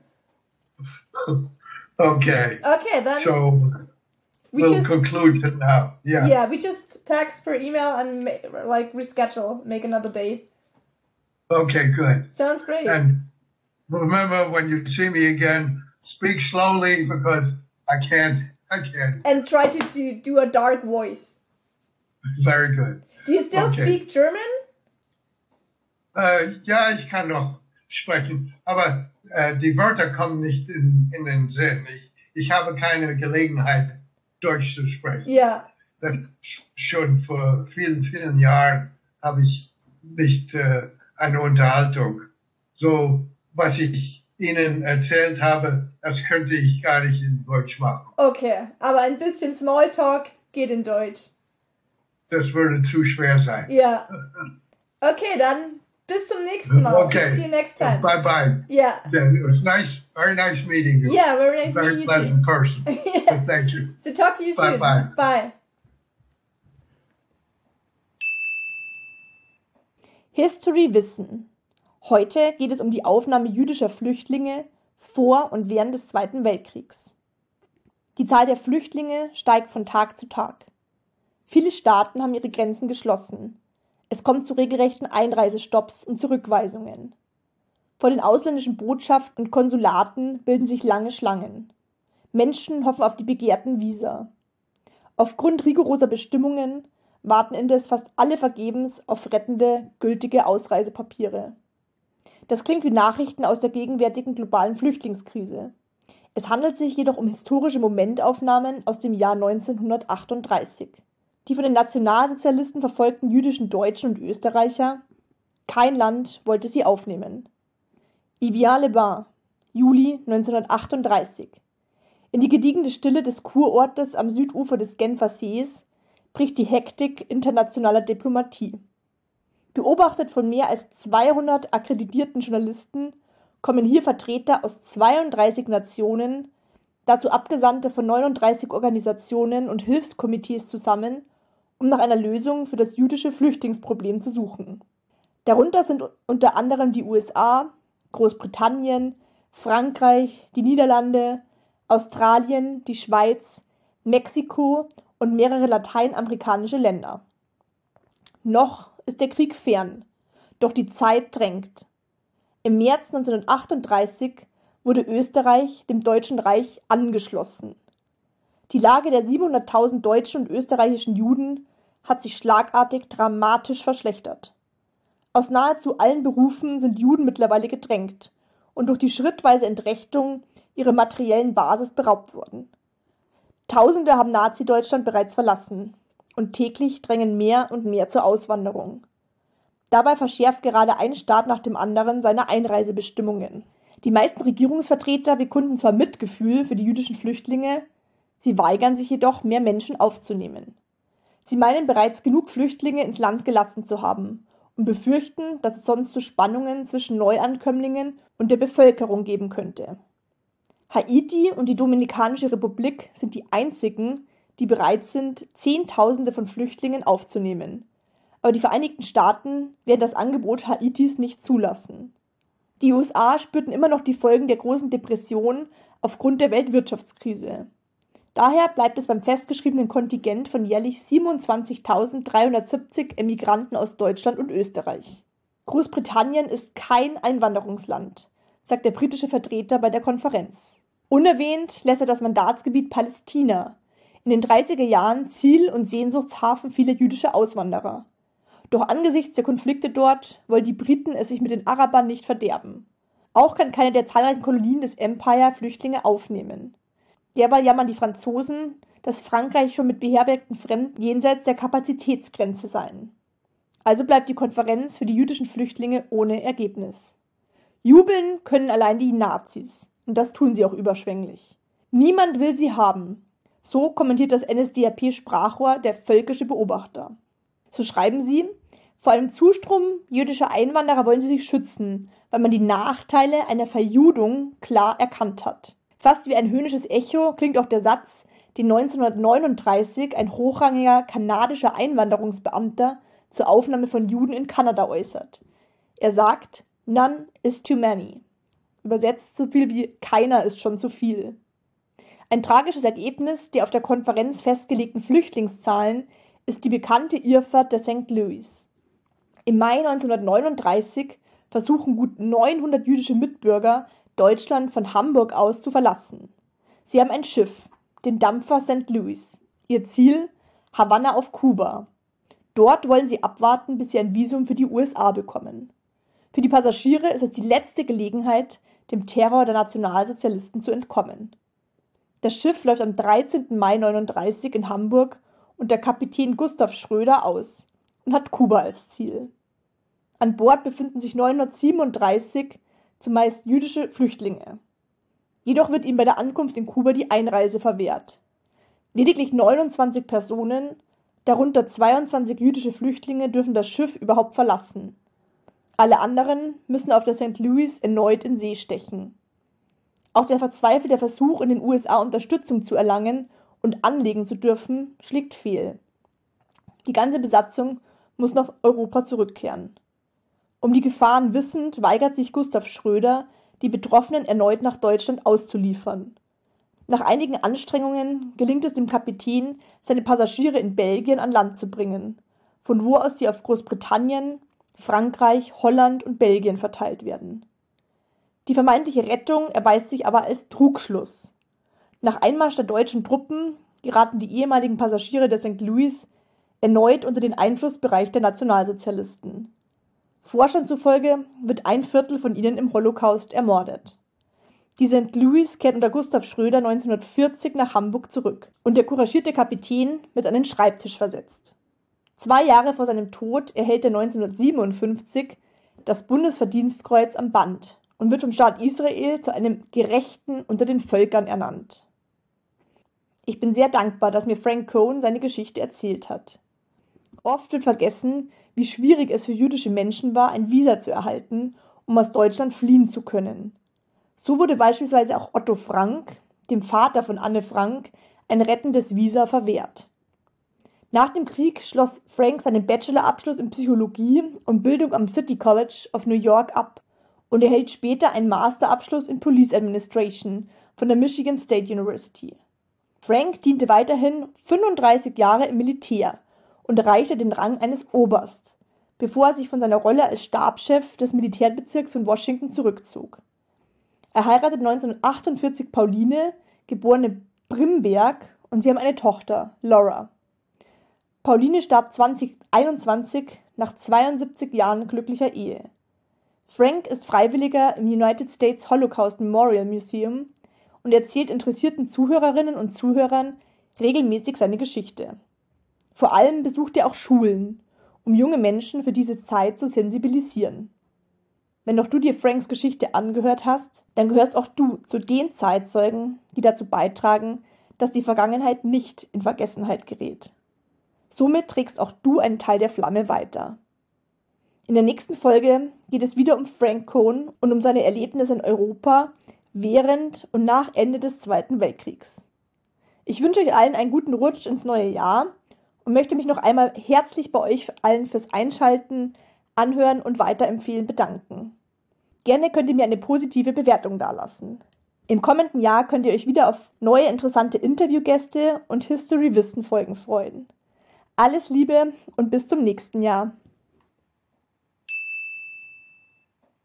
Okay. Okay, then So we we'll just conclude it now. Yeah. yeah, we just text per email and reschedule, make another date. Okay, good. Sounds great. And remember, when you see me again, speak slowly because I can't. And try to do a dark voice. Very good. Do you still Okay. speak German? Ja, ich kann noch sprechen, aber die Wörter kommen nicht in den Sinn. Ich habe keine Gelegenheit, Deutsch zu sprechen. Ja. Das schon vor vielen, vielen Jahren habe ich nicht eine Unterhaltung. So, was ich Ihnen erzählt habe, das könnte ich gar nicht in Deutsch machen. Okay, aber ein bisschen Smalltalk geht in Deutsch. Das würde zu schwer sein. Ja. Okay, dann bis zum nächsten Mal. Okay. See you next time. Bye bye. Yeah. It was nice, very nice meeting you. Yeah, very nice Very meeting you pleasant too. person. Yeah. Thank you. So talk to you soon. Bye. Bye. History Wissen. Heute geht es um die Aufnahme jüdischer Flüchtlinge vor und während des Zweiten Weltkriegs. Die Zahl der Flüchtlinge steigt von Tag zu Tag. Viele Staaten haben ihre Grenzen geschlossen. Es kommt zu regelrechten Einreisestopps und Zurückweisungen. Vor den ausländischen Botschaften und Konsulaten bilden sich lange Schlangen. Menschen hoffen auf die begehrten Visa. Aufgrund rigoroser Bestimmungen warten indes fast alle vergebens auf rettende, gültige Ausreisepapiere. Das klingt wie Nachrichten aus der gegenwärtigen globalen Flüchtlingskrise. Es handelt sich jedoch um historische Momentaufnahmen aus dem Jahr 1938. Die von den Nationalsozialisten verfolgten jüdischen Deutschen und Österreicher, kein Land wollte sie aufnehmen. Evian-les-Bains, Juli 1938. In die gediegene Stille des Kurortes am Südufer des Genfer Sees bricht die Hektik internationaler Diplomatie. Beobachtet von mehr als 200 akkreditierten Journalisten kommen hier Vertreter aus 32 Nationen, dazu Abgesandte von 39 Organisationen und Hilfskomitees zusammen, um nach einer Lösung für das jüdische Flüchtlingsproblem zu suchen. Darunter sind unter anderem die USA, Großbritannien, Frankreich, die Niederlande, Australien, die Schweiz, Mexiko und mehrere lateinamerikanische Länder. Noch ist der Krieg fern, doch die Zeit drängt. Im März 1938 wurde Österreich dem Deutschen Reich angeschlossen. Die Lage der 700.000 deutschen und österreichischen Juden hat sich schlagartig dramatisch verschlechtert. Aus nahezu allen Berufen sind Juden mittlerweile gedrängt und durch die schrittweise Entrechtung ihrer materiellen Basis beraubt worden. Tausende haben Nazi-Deutschland bereits verlassen und täglich drängen mehr und mehr zur Auswanderung. Dabei verschärft gerade ein Staat nach dem anderen seine Einreisebestimmungen. Die meisten Regierungsvertreter bekunden zwar Mitgefühl für die jüdischen Flüchtlinge, sie weigern sich jedoch, mehr Menschen aufzunehmen. Sie meinen bereits genug Flüchtlinge ins Land gelassen zu haben und befürchten, dass es sonst zu Spannungen zwischen Neuankömmlingen und der Bevölkerung geben könnte. Haiti und die Dominikanische Republik sind die einzigen, die bereit sind, Zehntausende von Flüchtlingen aufzunehmen. Aber die Vereinigten Staaten werden das Angebot Haitis nicht zulassen. Die USA spürten immer noch die Folgen der großen Depression aufgrund der Weltwirtschaftskrise. Daher bleibt es beim festgeschriebenen Kontingent von jährlich 27.370 Emigranten aus Deutschland und Österreich. Großbritannien ist kein Einwanderungsland, sagt der britische Vertreter bei der Konferenz. Unerwähnt lässt er das Mandatsgebiet Palästina, in den 30er Jahren Ziel- und Sehnsuchtshafen vieler jüdischer Auswanderer. Doch angesichts der Konflikte dort wollen die Briten es sich mit den Arabern nicht verderben. Auch kann keine der zahlreichen Kolonien des Empire Flüchtlinge aufnehmen. Derweil jammern die Franzosen, dass Frankreich schon mit beherbergten Fremden jenseits der Kapazitätsgrenze seien. Also bleibt die Konferenz für die jüdischen Flüchtlinge ohne Ergebnis. Jubeln können allein die Nazis, und das tun sie auch überschwänglich. Niemand will sie haben. So kommentiert das NSDAP-Sprachrohr der Völkische Beobachter. So schreiben sie, vor einem Zustrom jüdischer Einwanderer wollen sie sich schützen, weil man die Nachteile einer Verjudung klar erkannt hat. Fast wie ein höhnisches Echo klingt auch der Satz, den 1939 ein hochrangiger kanadischer Einwanderungsbeamter zur Aufnahme von Juden in Kanada äußert. Er sagt, "None is too many." Übersetzt so viel wie "keiner ist schon zu viel." Ein tragisches Ergebnis der auf der Konferenz festgelegten Flüchtlingszahlen ist die bekannte Irrfahrt der St. Louis. Im Mai 1939 versuchen gut 900 jüdische Mitbürger, Deutschland von Hamburg aus zu verlassen. Sie haben ein Schiff, den Dampfer St. Louis. Ihr Ziel: Havanna auf Kuba. Dort wollen sie abwarten, bis sie ein Visum für die USA bekommen. Für die Passagiere ist es die letzte Gelegenheit, dem Terror der Nationalsozialisten zu entkommen. Das Schiff läuft am 13. Mai 1939 in Hamburg unter Kapitän Gustav Schröder aus und hat Kuba als Ziel. An Bord befinden sich 937 zumeist jüdische Flüchtlinge. Jedoch wird ihm bei der Ankunft in Kuba die Einreise verwehrt. Lediglich 29 Personen, darunter 22 jüdische Flüchtlinge, dürfen das Schiff überhaupt verlassen. Alle anderen müssen auf der St. Louis erneut in See stechen. Auch der verzweifelte Versuch, in den USA Unterstützung zu erlangen und anlegen zu dürfen, schlägt fehl. Die ganze Besatzung muss nach Europa zurückkehren. Um die Gefahren wissend, weigert sich Gustav Schröder, die Betroffenen erneut nach Deutschland auszuliefern. Nach einigen Anstrengungen gelingt es dem Kapitän, seine Passagiere in Belgien an Land zu bringen, von wo aus sie auf Großbritannien, Frankreich, Holland und Belgien verteilt werden. Die vermeintliche Rettung erweist sich aber als Trugschluss. Nach Einmarsch der deutschen Truppen geraten die ehemaligen Passagiere der St. Louis erneut unter den Einflussbereich der Nationalsozialisten. Forschern zufolge wird 1/4 von ihnen im Holocaust ermordet. Die St. Louis kehrt unter Gustav Schröder 1940 nach Hamburg zurück und der couragierte Kapitän wird an den Schreibtisch versetzt. 2 Jahre vor seinem Tod erhält er 1957 das Bundesverdienstkreuz am Band und wird vom Staat Israel zu einem Gerechten unter den Völkern ernannt. Ich bin sehr dankbar, dass mir Frank Cohen seine Geschichte erzählt hat. Oft wird vergessen, wie schwierig es für jüdische Menschen war, ein Visa zu erhalten, um aus Deutschland fliehen zu können. So wurde beispielsweise auch Otto Frank, dem Vater von Anne Frank, ein rettendes Visa verwehrt. Nach dem Krieg schloss Frank seinen Bachelorabschluss in Psychologie und Bildung am City College of New York ab und erhält später einen Masterabschluss in Police Administration von der Michigan State University. Frank diente weiterhin 35 Jahre im Militär und erreichte den Rang eines Oberst, bevor er sich von seiner Rolle als Stabschef des Militärbezirks von Washington zurückzog. Er heiratet 1948 Pauline, geborene Brimberg, und sie haben eine Tochter, Laura. Pauline starb 2021 nach 72 Jahren glücklicher Ehe. Frank ist Freiwilliger im United States Holocaust Memorial Museum und erzählt interessierten Zuhörerinnen und Zuhörern regelmäßig seine Geschichte. Vor allem besucht er auch Schulen, um junge Menschen für diese Zeit zu sensibilisieren. Wenn auch du dir Franks Geschichte angehört hast, dann gehörst auch du zu den Zeitzeugen, die dazu beitragen, dass die Vergangenheit nicht in Vergessenheit gerät. Somit trägst auch du einen Teil der Flamme weiter. In der nächsten Folge geht es wieder um Frank Cohen und um seine Erlebnisse in Europa während und nach Ende des Zweiten Weltkriegs. Ich wünsche euch allen einen guten Rutsch ins neue Jahr und möchte mich noch einmal herzlich bei euch allen fürs Einschalten, Anhören und Weiterempfehlen bedanken. Gerne könnt ihr mir eine positive Bewertung dalassen. Im kommenden Jahr könnt ihr euch wieder auf neue interessante Interviewgäste und History-Wissen-Folgen freuen. Alles Liebe und bis zum nächsten Jahr.